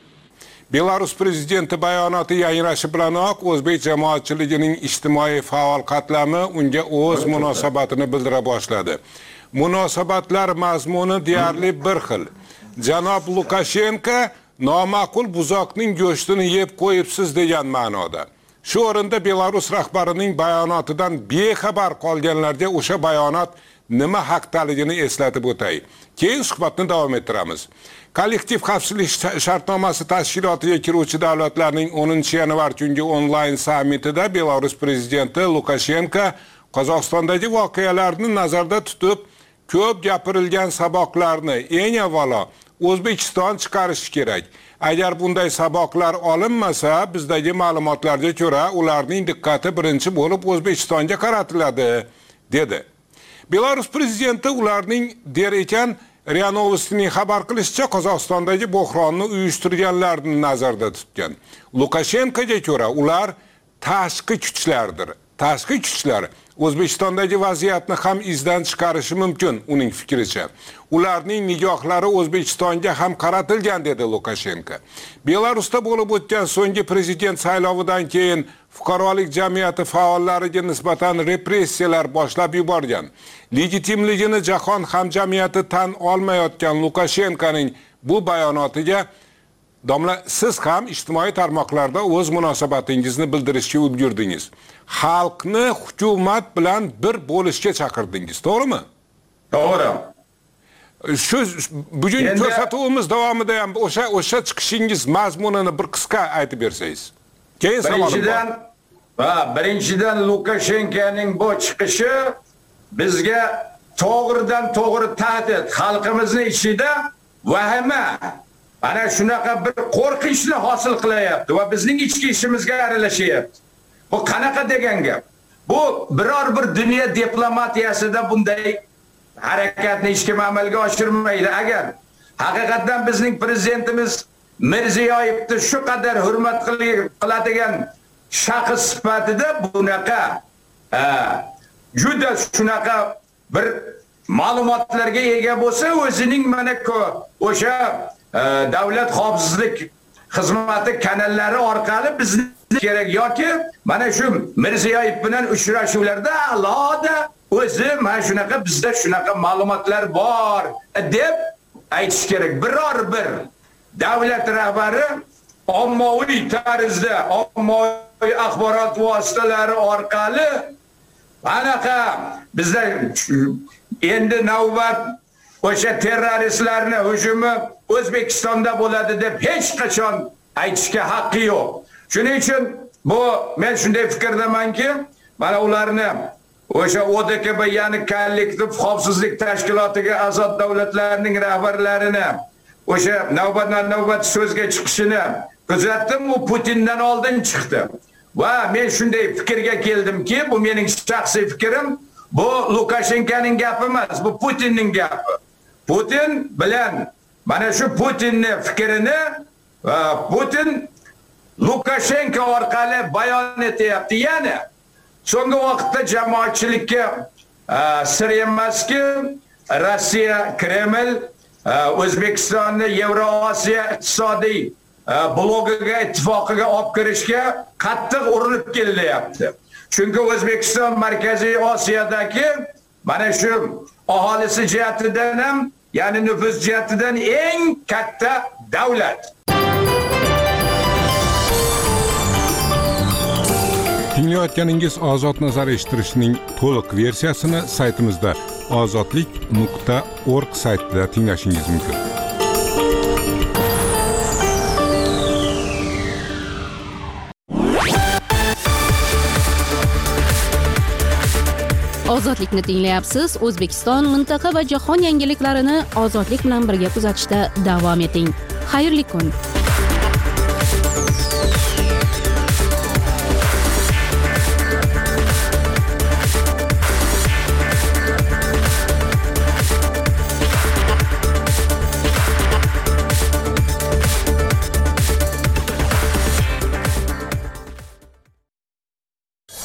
Belarus prezidenti bayonoti yangrashi bilanoq o'zbek jamoatchiligining ijtimoiy faol qatlami unga o'z munosabatini bildira boshladi. Munosabatlar mazmuni deyarli bir xil. Janob Lukashenko noma'qul buzoqning go'shtini yeb qo'yibsiz degan ma'noda. Shu o'rinda Belarus rahbarining bayonotidan bexabar qolganlarga o'sha bayonot nima haqdaligini eslatib o'tay. Keyin suhbatni davom ettiramiz. Kollektiv xavfsizlik shartnomasi tashkilotiga kiruvchi davlatlarning 10-yanvar kungi onlayn sammitida Belarus prezidenti Lukashenko Qozog'istondagi voqealarni nazarda tutib, ko'p gapirilgan saboqlarni eng avvalo O'zbekiston chiqarishi kerak. Agar bunday saboqlar olinmasa, bizdagi ma'lumotlarga ko'ra, ularning diqqati birinchi bo'lib O'zbekistonga qaratiladi, dedi. Belarus prezidenti ularning der ekan, RIA Novostining xabar qilishicha Qozog'istondagi bo'hronni uyushtirganlarni nazarda tutgan. Lukashenkoga ko'ra ular tashqi kuchlardir. Tashqi kuchlar O'zbekistondagi vaziyatni ham izdan chiqarishi mumkin, uning fikricha. Ularning nigohlari O'zbekistonga ham qaratilgan, dedi Lukashenko. Belarusda bo'lib o'tgan so'nggi prezident saylovidan keyin fuqarolik jamiyati faollariga nisbatan repressiyalar boshlab yuborgan. Legitimligini jahon hamjamiyati tan olmayotgan Lukashenkoning bu bayonotiga domla siz ham ijtimoiy tarmoqlarda o'z munosabatingizni bildirishga ulgurdingiz. Xalqni hukumat bilan bir bo'lishga chaqirdingiz, to'g'rimi? To'g'ri. Shu bugun ko'rsatuvimiz davomida ham o'sha chiqishingiz mazmunini bir qisqa aytib bersangiz. Keyin savolim bor. Birinchidan Lukashenkoning bu chiqishi bizga to'g'ridan to'g'ri tahdid, xalqimizning ichida vahima, ana shunaqa bir qo'rqinchni hosil qilyapti va bizning ichki ishimizga aralashyapti. Bu qanaqa degan gap? Bu biror bir dunyo diplomatiyasida bunday harakatni hech kim amalga oshirmaydi. Agar haqiqatan bizning prezidentimiz Mirziyoyevni shu qadar hurmat qiladigan shaxs sifatida bunaqa juda shunaqa bir ma'lumotlarga ega bo'lsa, o'zining mana o'sha davlat xavfsizlik xizmati kanallari orqali bizni kerak yoki mana shu Mirziyoyev bilan uchrashuvlarda alohida o'zi mana shunaqa bizda shunaqa ma'lumotlar bor deb aytish kerak. Biror bir davlat rahbari ommaviy tarzda, ommaviy axborot vositalari orqali anaqa bizda endi navbat o'sha terroristlarni hujumi O'zbekistonda bo'ladi deb hech qachon aytishga haqqi yo'q. Shuning uchun bu men shunday fikrdamanki, mana ularni o'sha ODKB, ya'ni kollektiv xavfsizlik tashkilotiga a'zo davlatlarning rahbarlarini o'sha navbatdan-navbat so'zga chiqishini kuzatdim. U Putindan oldin chiqdi. Va men shunday fikrga keldimki, bu mening shaxsiy fikrim, bu Lukashenkoning gapi emas, bu Putinning gapi. Putin bilan mana shu Putinning fikrini Putin Lukashenko orqali bayon etyapti. Ya'ni so'nggi vaqtda jamoatchilikka sir emaski, Rossiya, Kreml O'zbekistonni Yevrosiyo iqtisodiy blogiga, ittifoqiga olib kirishga qattiq urinib kelyapti. Chunki O'zbekiston Markaziy Osiyodagi mana shu aholisi jihatidan ham, ya'ni nüfus jihatidan eng katta davlat. Tinglayotganingiz Ozod nazar eshittirishning to'liq versiyasini saytimizda ozodlik.org saytida tinglashingiz mumkin. Ozodlikni tinglayapsiz. O'zbekiston, mintaqa va jahon yangiliklarini ozodlik bilan birga kuzatishda davom eting. Xayrli kun.